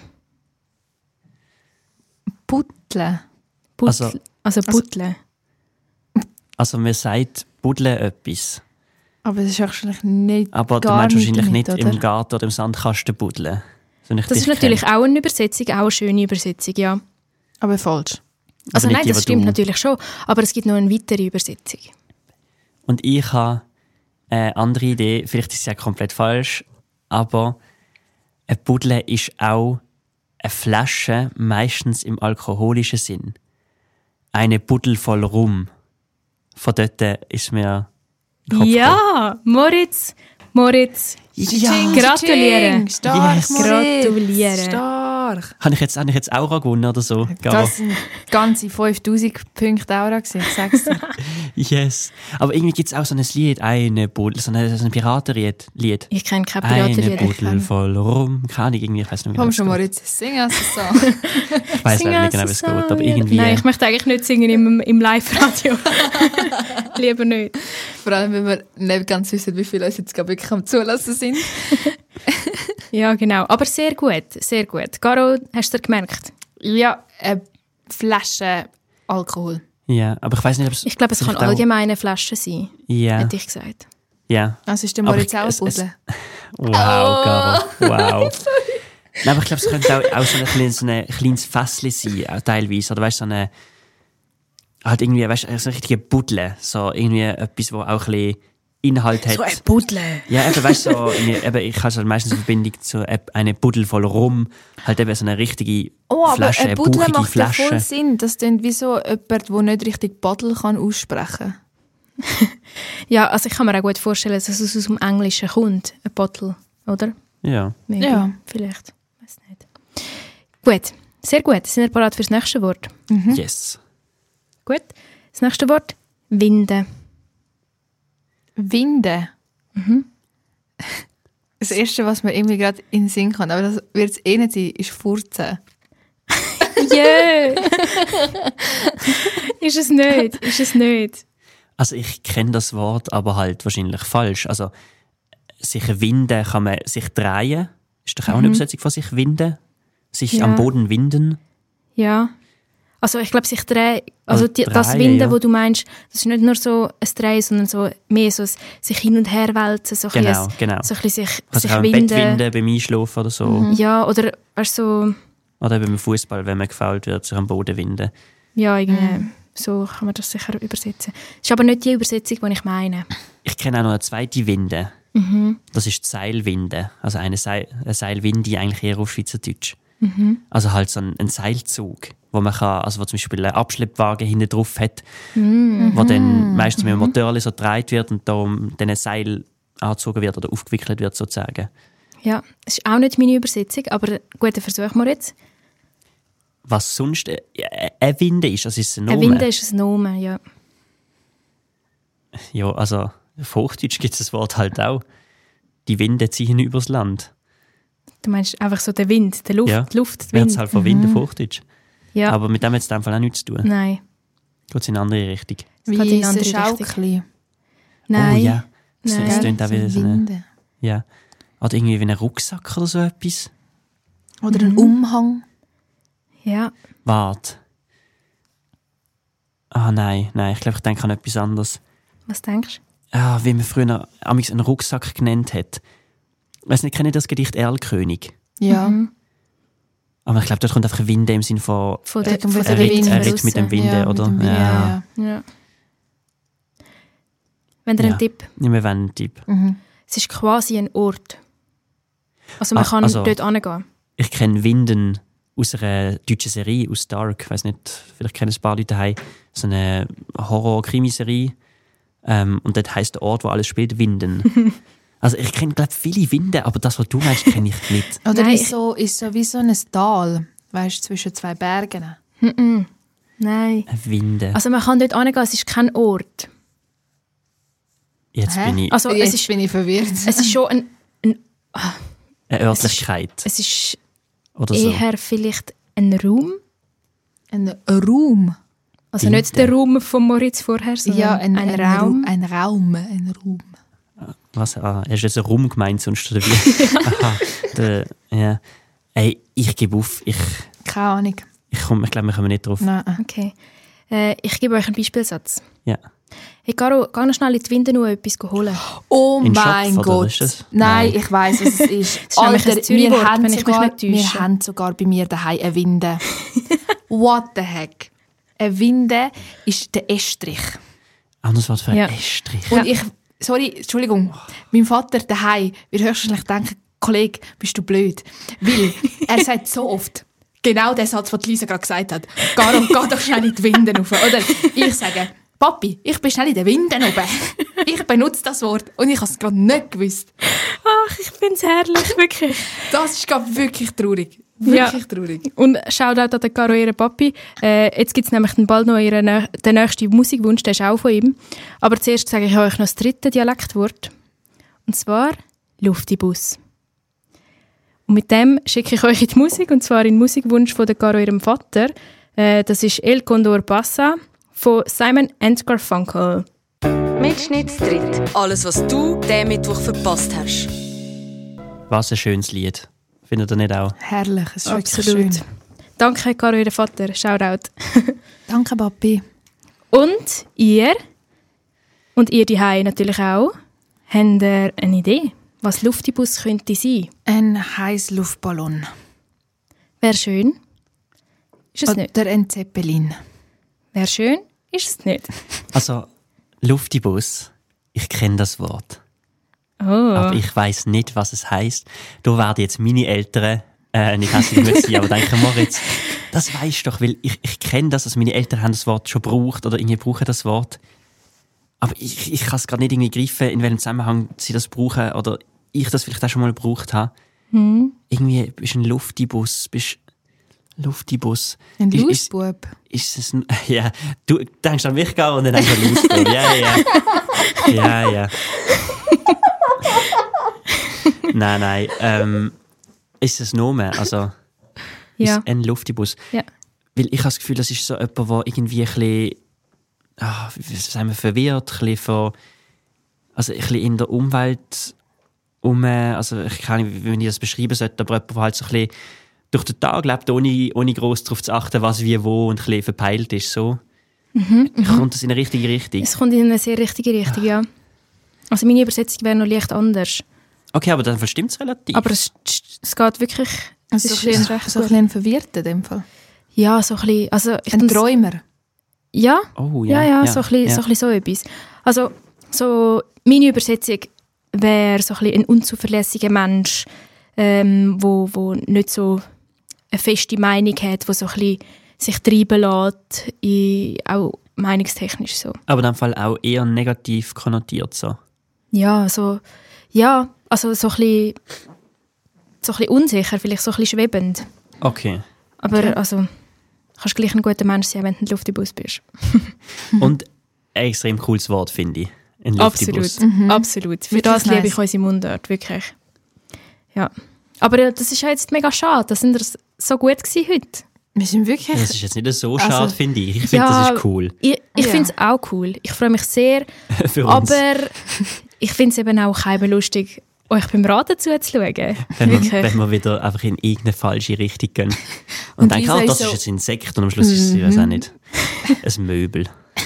[SPEAKER 4] Buttle.
[SPEAKER 2] Also Buttle.
[SPEAKER 3] Also man sagt Buddeln etwas.
[SPEAKER 4] Aber das ist wahrscheinlich nicht
[SPEAKER 3] Aber du
[SPEAKER 4] gar
[SPEAKER 3] meinst wahrscheinlich
[SPEAKER 4] damit,
[SPEAKER 3] nicht
[SPEAKER 4] oder?
[SPEAKER 3] im Garten oder im Sandkasten buddeln.
[SPEAKER 2] Das ist natürlich auch eine Übersetzung, auch eine schöne Übersetzung, ja.
[SPEAKER 4] Aber falsch.
[SPEAKER 2] Also
[SPEAKER 3] nicht
[SPEAKER 2] nein,
[SPEAKER 3] die,
[SPEAKER 2] das
[SPEAKER 3] die
[SPEAKER 2] stimmt
[SPEAKER 3] du-
[SPEAKER 2] natürlich schon, aber es gibt noch eine weitere Übersetzung.
[SPEAKER 3] Und ich habe eine andere Idee, vielleicht ist sie ja komplett falsch, aber ein Buddel ist auch eine Flasche, meistens im alkoholischen Sinn. Eine Buddel voll Rum. Von dort ist mir in den Kopf gekommen.
[SPEAKER 2] Ja, Moritz, gratuliere.
[SPEAKER 4] Stark,
[SPEAKER 3] Yes.
[SPEAKER 4] Moritz.
[SPEAKER 2] Gratuliere.
[SPEAKER 4] Stark.
[SPEAKER 3] Habe ich jetzt Aura gewonnen oder so? Gar.
[SPEAKER 4] Das sind ganze 5000 Punkte Aura gewesen, ich sag's dir.
[SPEAKER 3] Yes. Aber irgendwie gibt es auch so ein Lied, eine Buddel, so ein Piratenlied.
[SPEAKER 2] Ich kenne keine
[SPEAKER 3] Eine
[SPEAKER 2] Piratenlieder.
[SPEAKER 3] Buddel voll Rum. Keine Ahnung, irgendwie, ich weiß nicht mehr.
[SPEAKER 4] Komm
[SPEAKER 3] wie
[SPEAKER 4] schon,
[SPEAKER 3] das
[SPEAKER 4] Moritz, sing es so.
[SPEAKER 3] geht. Ich weiß leider nicht genau, wie es geht, aber irgendwie...
[SPEAKER 2] Nein, ich möchte eigentlich nicht singen im Live-Radio. Lieber nicht.
[SPEAKER 4] Vor allem, wenn wir nicht ganz wissen, wie viele uns jetzt gerade wirklich am Zulassen sind.
[SPEAKER 2] Ja, genau. Aber sehr gut, sehr gut. Caro, hast du dir gemerkt?
[SPEAKER 4] Ja, eine Flasche Alkohol.
[SPEAKER 3] Ja, aber ich weiß nicht, ob es...
[SPEAKER 2] Ich glaube, es kann
[SPEAKER 3] vielleicht auch-
[SPEAKER 2] allgemeine Flasche sein,
[SPEAKER 3] Ja,
[SPEAKER 2] hätte ich gesagt.
[SPEAKER 3] ja.
[SPEAKER 4] Also ist der
[SPEAKER 3] Aber
[SPEAKER 4] Moritz
[SPEAKER 3] ich-
[SPEAKER 4] auch ein
[SPEAKER 3] es-
[SPEAKER 4] Buddel?
[SPEAKER 3] Wow, Caro, wow. Nein, aber ich glaube, es könnte auch so ein kleines Fässchen sein, auch teilweise. Oder weißt du, so eine... Halt irgendwie, weißt du, so eine richtige Buddel. So irgendwie etwas, wo auch ein bisschen Inhalt hat.
[SPEAKER 2] So ein Buddle.
[SPEAKER 3] Ja, eben, weißt du, so, ich habe so meistens eine Verbindung zu einer Buddel voll Rum. Halt eben so eine richtige Flasche,
[SPEAKER 4] aber ein
[SPEAKER 3] eine
[SPEAKER 4] Buddel
[SPEAKER 3] bauchige
[SPEAKER 4] macht ja voll
[SPEAKER 3] Flasche.
[SPEAKER 4] Sinn. Das klingt wie so jemand, der nicht richtig Buddel kann aussprechen.
[SPEAKER 2] Ja, also ich kann mir auch gut vorstellen, dass es aus dem Englischen kommt, ein Bottle, oder?
[SPEAKER 3] Ja.
[SPEAKER 2] Maybe.
[SPEAKER 4] Ja.
[SPEAKER 2] Vielleicht. Weiß nicht. Gut, sehr gut. Sind wir bereit für das nächste Wort?
[SPEAKER 3] Yes.
[SPEAKER 2] Gut. Das nächste Wort, Winde.
[SPEAKER 4] Winde. Das Erste, was mir irgendwie gerade in den Sinn kommt, aber das wird es eh nicht sein, ist Furzen.
[SPEAKER 2] Yeah! Ist es nicht? Ist es nicht?
[SPEAKER 3] Also ich kenne das Wort, aber halt wahrscheinlich falsch. Also sich winden kann man sich drehen. Ist doch auch eine Übersetzung von sich winden? Sich
[SPEAKER 2] Ja.
[SPEAKER 3] am Boden winden?
[SPEAKER 2] Ja. Also ich glaube, sich drehen, also
[SPEAKER 3] Also
[SPEAKER 2] das
[SPEAKER 3] drehen,
[SPEAKER 2] Winden,
[SPEAKER 3] ja.
[SPEAKER 2] wo du meinst, das ist nicht nur so ein Drehen, sondern so mehr so ein sich hin und her wälzen, so ein
[SPEAKER 3] Genau,
[SPEAKER 2] bisschen,
[SPEAKER 3] genau.
[SPEAKER 2] so ein bisschen sich
[SPEAKER 3] Kann sich auch im Bett winden, beim Einschlafen oder so.
[SPEAKER 2] Ja, oder weißt, so,
[SPEAKER 3] Oder beim Fußball, wenn man gefoult wird, sich am Boden winden.
[SPEAKER 2] ja, irgendwie, so kann man das sicher übersetzen. Das ist aber nicht die Übersetzung, die ich meine.
[SPEAKER 3] Ich kenne auch noch eine zweite Winde. Das ist die Seilwinde. Also eine Seilwinde eigentlich eher auf Schweizerdeutsch. Also halt so ein Seilzug, wo man kann, also wo zum Beispiel ein Abschleppwagen hinten drauf hat, wo dann meistens mit dem Motor so gedreht wird und darum dann ein Seil angezogen wird oder aufgewickelt wird sozusagen.
[SPEAKER 2] Ja, das ist auch nicht meine Übersetzung, aber guter Versuch, Moritz.
[SPEAKER 3] Was sonst eine Winde ist, das ist ein
[SPEAKER 2] Ein
[SPEAKER 3] Name.
[SPEAKER 2] Winde ist ein Nomen, ja.
[SPEAKER 3] Ja, also auf Hochdeutsch gibt es das Wort halt auch. Die Winde ziehen übers Land.
[SPEAKER 2] Du meinst einfach so der Wind, die Luft,
[SPEAKER 3] Ja,
[SPEAKER 2] die Luft, der
[SPEAKER 3] Wird
[SPEAKER 2] Wind.
[SPEAKER 3] es halt von Wind auf Hochdeutsch.
[SPEAKER 2] Ja,
[SPEAKER 3] Aber mit dem hat es in dem Fall auch nichts zu tun.
[SPEAKER 2] nein.
[SPEAKER 3] Geht es in eine andere Richtung.
[SPEAKER 2] Es geht in
[SPEAKER 4] Wie
[SPEAKER 2] eine andere
[SPEAKER 4] ein
[SPEAKER 2] Richtung.
[SPEAKER 4] Schaukli.
[SPEAKER 2] Nein.
[SPEAKER 3] Oh ja. Das
[SPEAKER 2] Nein.
[SPEAKER 3] klingt auch wieder so eine,
[SPEAKER 4] Winde.
[SPEAKER 3] ja. Oder irgendwie wie ein Rucksack oder so etwas.
[SPEAKER 4] Oder ein Umhang.
[SPEAKER 2] Ja,
[SPEAKER 3] Warte. Ah nein, ich glaube, ich denke an etwas anderes.
[SPEAKER 2] was denkst
[SPEAKER 3] Ah, wie man früher amigs einen Rucksack genannt hat. Ich weiss nicht, kennt ihr das Gedicht Erlkönig?
[SPEAKER 4] Ja.
[SPEAKER 3] Aber ich glaube, dort kommt einfach Winde im Sinne von
[SPEAKER 2] du? Von der,
[SPEAKER 4] Dort, wo
[SPEAKER 2] von
[SPEAKER 4] der
[SPEAKER 2] der
[SPEAKER 4] Wind
[SPEAKER 2] Wind
[SPEAKER 3] er
[SPEAKER 2] von
[SPEAKER 3] ritt mit dem
[SPEAKER 2] aussen.
[SPEAKER 3] Winde,
[SPEAKER 4] Ja,
[SPEAKER 3] oder?
[SPEAKER 4] mit dem Wind,
[SPEAKER 3] Ja.
[SPEAKER 2] Ja. Wenn ihr
[SPEAKER 3] Ja.
[SPEAKER 2] einen Tipp,
[SPEAKER 3] Ja, wir wollen einen Tipp.
[SPEAKER 2] es ist quasi ein Ort. Also man
[SPEAKER 3] Ah,
[SPEAKER 2] kann
[SPEAKER 3] also-
[SPEAKER 2] dort hingehen.
[SPEAKER 3] Ich kenne Winden aus einer deutschen Serie, aus Dark. Ich weiss nicht, vielleicht kennen ein paar Leute daheim. So eine Horror-Krimiserie. Und dort heisst der Ort, wo alles spielt, Winden. Also ich kenne, glaube viele Winden, aber das, was du meinst, kenne ich nicht.
[SPEAKER 4] Oder
[SPEAKER 2] Nein,
[SPEAKER 4] ist so wie so ein Tal, weißt du, zwischen zwei Bergen.
[SPEAKER 2] Nein.
[SPEAKER 3] Eine Winde.
[SPEAKER 2] Also man kann dort hingehen, es ist kein Ort.
[SPEAKER 3] Jetzt bin ich
[SPEAKER 2] Also
[SPEAKER 4] Jetzt bin ich verwirrt.
[SPEAKER 2] es ist schon
[SPEAKER 3] eine Örtlichkeit.
[SPEAKER 2] es ist
[SPEAKER 3] oder so.
[SPEAKER 2] eher vielleicht ein Raum.
[SPEAKER 4] Ein Raum.
[SPEAKER 2] Also
[SPEAKER 3] Winde.
[SPEAKER 2] nicht der Raum von Moritz vorher, sondern
[SPEAKER 4] Ja,
[SPEAKER 2] ein Raum.
[SPEAKER 4] Ein Raum.
[SPEAKER 3] Was? Hast du jetzt einen Raum gemeint, sonst oder wie? Aha. Ja. Ey, ich gebe auf.
[SPEAKER 4] Keine Ahnung.
[SPEAKER 3] Ich glaube, wir kommen nicht drauf.
[SPEAKER 4] Nein.
[SPEAKER 2] Okay. Ich gebe euch einen Beispielsatz.
[SPEAKER 3] Ja.
[SPEAKER 2] Hey Caro, geh noch schnell in die Winde etwas holen.
[SPEAKER 4] Oh
[SPEAKER 3] In
[SPEAKER 4] mein
[SPEAKER 3] Schopf, oder
[SPEAKER 4] Gott.
[SPEAKER 3] was ist das?
[SPEAKER 4] Nein,
[SPEAKER 3] Nein.
[SPEAKER 4] ich weiss, was es ist.
[SPEAKER 2] ist nämlich ein Zürich-Wort, wenn ich mich nicht täusche.
[SPEAKER 4] Wir haben sogar bei mir daheim eine Winde. What the heck? Eine Winde ist der Estrich.
[SPEAKER 3] Anderes Wort für
[SPEAKER 2] Ja.
[SPEAKER 3] einen Estrich.
[SPEAKER 4] Und Entschuldigung, mein Vater daheim wird höchstwahrscheinlich denken, Kollege, bist du blöd? Weil er sagt so oft genau den Satz, den Lisa gerade gesagt hat. Garo, geh doch schnell in die Winden rauf. Oder ich sage, Papi, ich bin schnell in den Winden oben. Ich benutze das Wort und ich habe es gerade nicht gewusst.
[SPEAKER 2] Ach, ich finde es herrlich, wirklich.
[SPEAKER 4] Das ist gerade wirklich traurig.
[SPEAKER 2] Ja.
[SPEAKER 4] Wirklich traurig.
[SPEAKER 2] Und Shoutout an den Caro, ihren Papi. Jetzt gibt es nämlich dann bald noch den nächsten Musikwunsch, der ist auch von ihm. Aber zuerst sage ich euch noch das dritte Dialektwort. Und zwar Luftibus. Und mit dem schicke ich euch in die Musik, und zwar in den Musikwunsch von der Caro, ihrem Vater. Das ist El Condor Passa von Simon & Garfunkel.
[SPEAKER 5] Mitschnittstritt. Alles, was du diesen Mittwoch verpasst hast.
[SPEAKER 3] Was ein schönes Lied. Findet ihr nicht auch?
[SPEAKER 4] Herrlich, es ist wirklich
[SPEAKER 2] Absolut.
[SPEAKER 4] schön.
[SPEAKER 2] Danke, Caro, ihren Vater. Shoutout.
[SPEAKER 4] Danke, Papi.
[SPEAKER 2] Und ihr die Hause natürlich auch, habt ihr eine Idee, was Luftibus könnte sein?
[SPEAKER 4] Ein Heißluftballon.
[SPEAKER 2] Wäre schön, ist es nicht.
[SPEAKER 4] Oder ein Zeppelin.
[SPEAKER 2] Wäre schön, ist es nicht.
[SPEAKER 3] Also, Luftibus, ich kenne das Wort.
[SPEAKER 2] Oh.
[SPEAKER 3] Aber ich weiss nicht, was es heisst. Da werden jetzt meine Eltern nicht hässlich mit sein, aber denken, Moritz, das weisst doch, weil ich kenne das, also meine Eltern haben das Wort schon gebraucht oder irgendwie brauchen das Wort. Aber ich kann es gerade nicht irgendwie greifen, in welchem Zusammenhang sie das brauchen oder ich das vielleicht auch schon mal gebraucht habe. Irgendwie bist du ein Luftibus, Luftibus.
[SPEAKER 4] Ein
[SPEAKER 3] Ist-
[SPEAKER 4] Lausbub.
[SPEAKER 3] Ist es ja, du denkst an mich gar und dann denkst du an Luftbub. Ja. Nein. Ist es Name? Also,
[SPEAKER 2] Ja.
[SPEAKER 3] ist ein Luftibus?
[SPEAKER 2] Ja.
[SPEAKER 3] Weil ich habe das Gefühl, das ist so jemand, der irgendwie ein bisschen, wie sagen wir, verwirrt, ein bisschen also ein bisschen in der Umwelt also ich kann nicht, wie ich das beschreiben sollte, aber jemand, der halt so ein bisschen durch den Tag lebt, ohne gross darauf zu achten, was wie wo und ein bisschen verpeilt ist. So. Kommt das in eine richtige Richtung?
[SPEAKER 2] Es kommt in eine sehr richtige Richtung, ja. Also meine Übersetzung wäre noch leicht anders.
[SPEAKER 3] Okay, aber dann verstimmt es relativ.
[SPEAKER 2] Aber es geht wirklich, es ist recht
[SPEAKER 4] so ein
[SPEAKER 2] gut.
[SPEAKER 4] bisschen verwirrt in dem Fall.
[SPEAKER 2] Ja, so ein bisschen, also ich
[SPEAKER 4] Ein
[SPEAKER 2] find's-
[SPEAKER 4] Träumer.
[SPEAKER 2] Ja,
[SPEAKER 3] Oh,
[SPEAKER 2] ja, so ein bisschen so etwas. Also, so meine Übersetzung wäre so ein bisschen ein unzuverlässiger Mensch, wo nicht so eine feste Meinung hat, wo so ein bisschen sich treiben lässt, auch meinungstechnisch so.
[SPEAKER 3] Aber in dem Fall auch eher negativ konnotiert. So.
[SPEAKER 2] Also so ein bisschen unsicher, vielleicht so ein bisschen schwebend.
[SPEAKER 3] Okay.
[SPEAKER 2] Aber also, kannst gleich ein guter Mensch sein, wenn du ein Luftibus bist.
[SPEAKER 3] Und ein extrem cooles Wort, finde ich. Ein Luftibus.
[SPEAKER 2] Absolut. Für
[SPEAKER 4] Wirklich
[SPEAKER 2] das liebe
[SPEAKER 4] nice.
[SPEAKER 2] ich unsere Mundart, wirklich. Ja. Aber das ist ja jetzt mega schade, dass sind wir so gut gewesen heute.
[SPEAKER 4] Wir sind wirklich...
[SPEAKER 3] Das ist jetzt nicht so schade, finde ich. Ich finde,
[SPEAKER 2] Ja,
[SPEAKER 3] das ist cool.
[SPEAKER 2] Ich
[SPEAKER 4] Ja.
[SPEAKER 2] finde es auch cool. Ich freue mich sehr.
[SPEAKER 3] Für uns.
[SPEAKER 2] Aber ich finde es eben auch lustig, euch beim Raten zuzuschauen.
[SPEAKER 3] Wenn
[SPEAKER 2] Wirklich.
[SPEAKER 3] wir wieder einfach in irgendeine falsche Richtung gehen. Und denken,
[SPEAKER 4] Lisa
[SPEAKER 3] das
[SPEAKER 4] ist
[SPEAKER 3] ist
[SPEAKER 4] so-
[SPEAKER 3] jetzt ein Insekt und am Schluss ist es, ich weiß auch nicht, ein Möbel.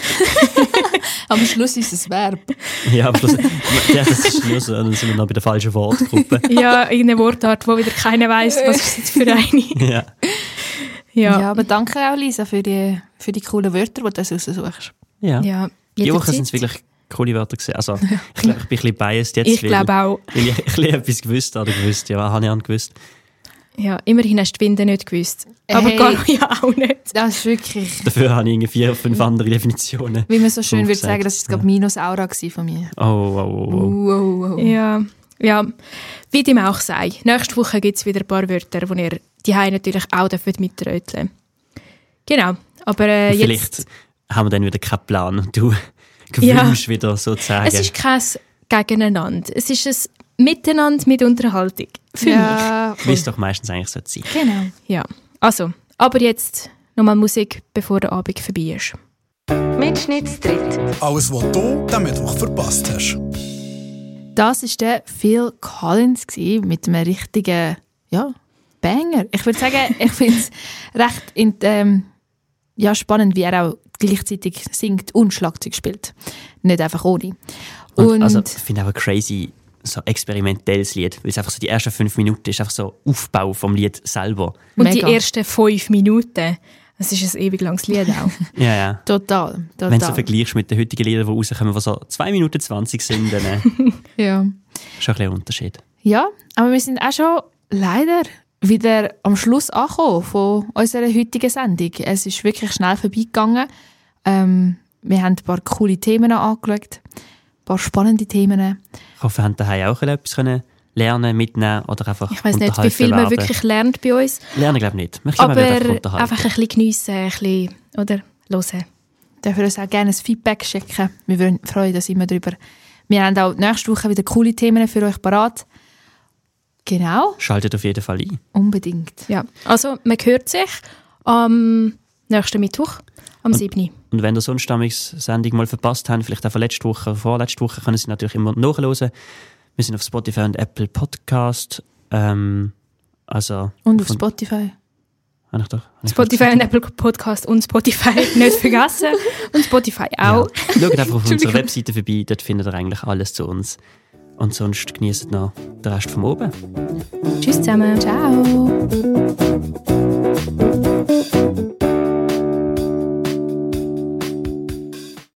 [SPEAKER 4] Am Schluss ist es Verb.
[SPEAKER 3] Ja, am Schluss, ja, das ist nur so, dann sind wir noch bei der falschen Wortgruppe.
[SPEAKER 2] Ja, irgendeine Wortart, wo wieder keiner weiss, was ist jetzt für eine.
[SPEAKER 3] Ja.
[SPEAKER 2] Ja.
[SPEAKER 4] Aber danke auch, Lisa, für die coolen Wörter, die du raussuchst.
[SPEAKER 3] Ja.
[SPEAKER 2] Ja,
[SPEAKER 3] Die Woche
[SPEAKER 2] jederzeit.
[SPEAKER 3] sind es wirklich coole Wörter gewesen. Also, ich glaube, ich bin ein bisschen biased jetzt.
[SPEAKER 2] Ich glaube auch.
[SPEAKER 3] Weil ich ein bisschen etwas gewusst oder gewusst. Ja, was habe ich angewusst?
[SPEAKER 2] Ja, immerhin hast du die Winde nicht gewusst. Aber
[SPEAKER 4] Hey.
[SPEAKER 2] Caro ja auch nicht.
[SPEAKER 4] Das ist wirklich...
[SPEAKER 3] Dafür habe ich irgendwie 4, 5 andere Definitionen.
[SPEAKER 4] Wie man so schön würde
[SPEAKER 3] aufgesagt.
[SPEAKER 4] sagen, das war gerade Minus-Aura gewesen von mir.
[SPEAKER 3] Oh.
[SPEAKER 2] Ja, wie dem auch sei. Nächste Woche gibt es wieder ein paar Wörter, die ihr die natürlich auch mitröteln dürft. Genau. Aber
[SPEAKER 3] Vielleicht
[SPEAKER 2] jetzt...
[SPEAKER 3] haben wir dann wieder keinen Plan und du gewünscht wieder sozusagen.
[SPEAKER 2] Es ist kein Gegeneinander. Es ist ein Miteinander mit Unterhaltung. Für mich.
[SPEAKER 3] Wie es doch meistens eigentlich so sein.
[SPEAKER 4] Genau.
[SPEAKER 2] Ja. Also, aber jetzt nochmal Musik, bevor der Abend vorbei ist.
[SPEAKER 5] Mitschnittstritt.
[SPEAKER 1] Alles, was du den Mittwoch verpasst hast.
[SPEAKER 4] Das war der Phil Collins mit einem richtigen Banger. Ich würde sagen, ich finde es recht spannend, wie er auch gleichzeitig singt und Schlagzeug spielt. Nicht einfach ohne. Und
[SPEAKER 3] also, ich finde auch ein crazy, so experimentelles Lied, weil es einfach so die ersten 5 Minuten ist einfach so Aufbau vom Lied selber.
[SPEAKER 2] Und
[SPEAKER 4] Mega.
[SPEAKER 2] die ersten 5 Minuten, das ist ein ewig langes Lied auch.
[SPEAKER 3] Ja.
[SPEAKER 4] Total.
[SPEAKER 3] Wenn du so vergleichst mit den heutigen Liedern, die rauskommen, die so 2 Minuten 20 sind, dann
[SPEAKER 4] Ja.
[SPEAKER 3] ist schon ein bisschen ein Unterschied.
[SPEAKER 4] Ja, aber wir sind auch schon leider wieder am Schluss angekommen von unserer heutigen Sendung. Es ist wirklich schnell vorbeigegangen. Wir haben ein paar coole Themen angeschaut, ein paar spannende Themen.
[SPEAKER 3] Ich hoffe, wir haben daheim auch etwas lernen, mitnehmen oder einfach
[SPEAKER 2] Ich weiss nicht, wie
[SPEAKER 3] unterhalten
[SPEAKER 2] viel man
[SPEAKER 3] werden.
[SPEAKER 2] wirklich lernt bei uns.
[SPEAKER 3] Lernen glaube ich nicht. Ich glaube,
[SPEAKER 2] Aber
[SPEAKER 3] wir werden einfach unterhalten.
[SPEAKER 2] einfach ein bisschen geniessen, ein bisschen, oder hören.
[SPEAKER 4] Dürfen wir uns auch gerne ein Feedback schicken. Wir freuen uns immer darüber. Wir haben auch nächste Woche wieder coole Themen für euch parat. Genau,
[SPEAKER 3] Schaltet auf jeden Fall ein.
[SPEAKER 4] unbedingt.
[SPEAKER 2] Ja, also man hört sich am nächsten Mittwoch, am 7.
[SPEAKER 3] Und wenn ihr sonst die Sendung mal verpasst habt, vielleicht auch von letzter Woche oder vorletzte Woche, können Sie natürlich immer nachhören. Wir sind auf Spotify und Apple Podcast.
[SPEAKER 4] Und auf Spotify.
[SPEAKER 2] Spotify und Apple Podcast und Spotify nicht vergessen. Und Spotify auch.
[SPEAKER 3] Ja. Schaut einfach auf unserer Webseite vorbei, dort findet ihr eigentlich alles zu uns. Und sonst genießt noch den Rest vom Oben.
[SPEAKER 2] Tschüss zusammen.
[SPEAKER 4] Ciao.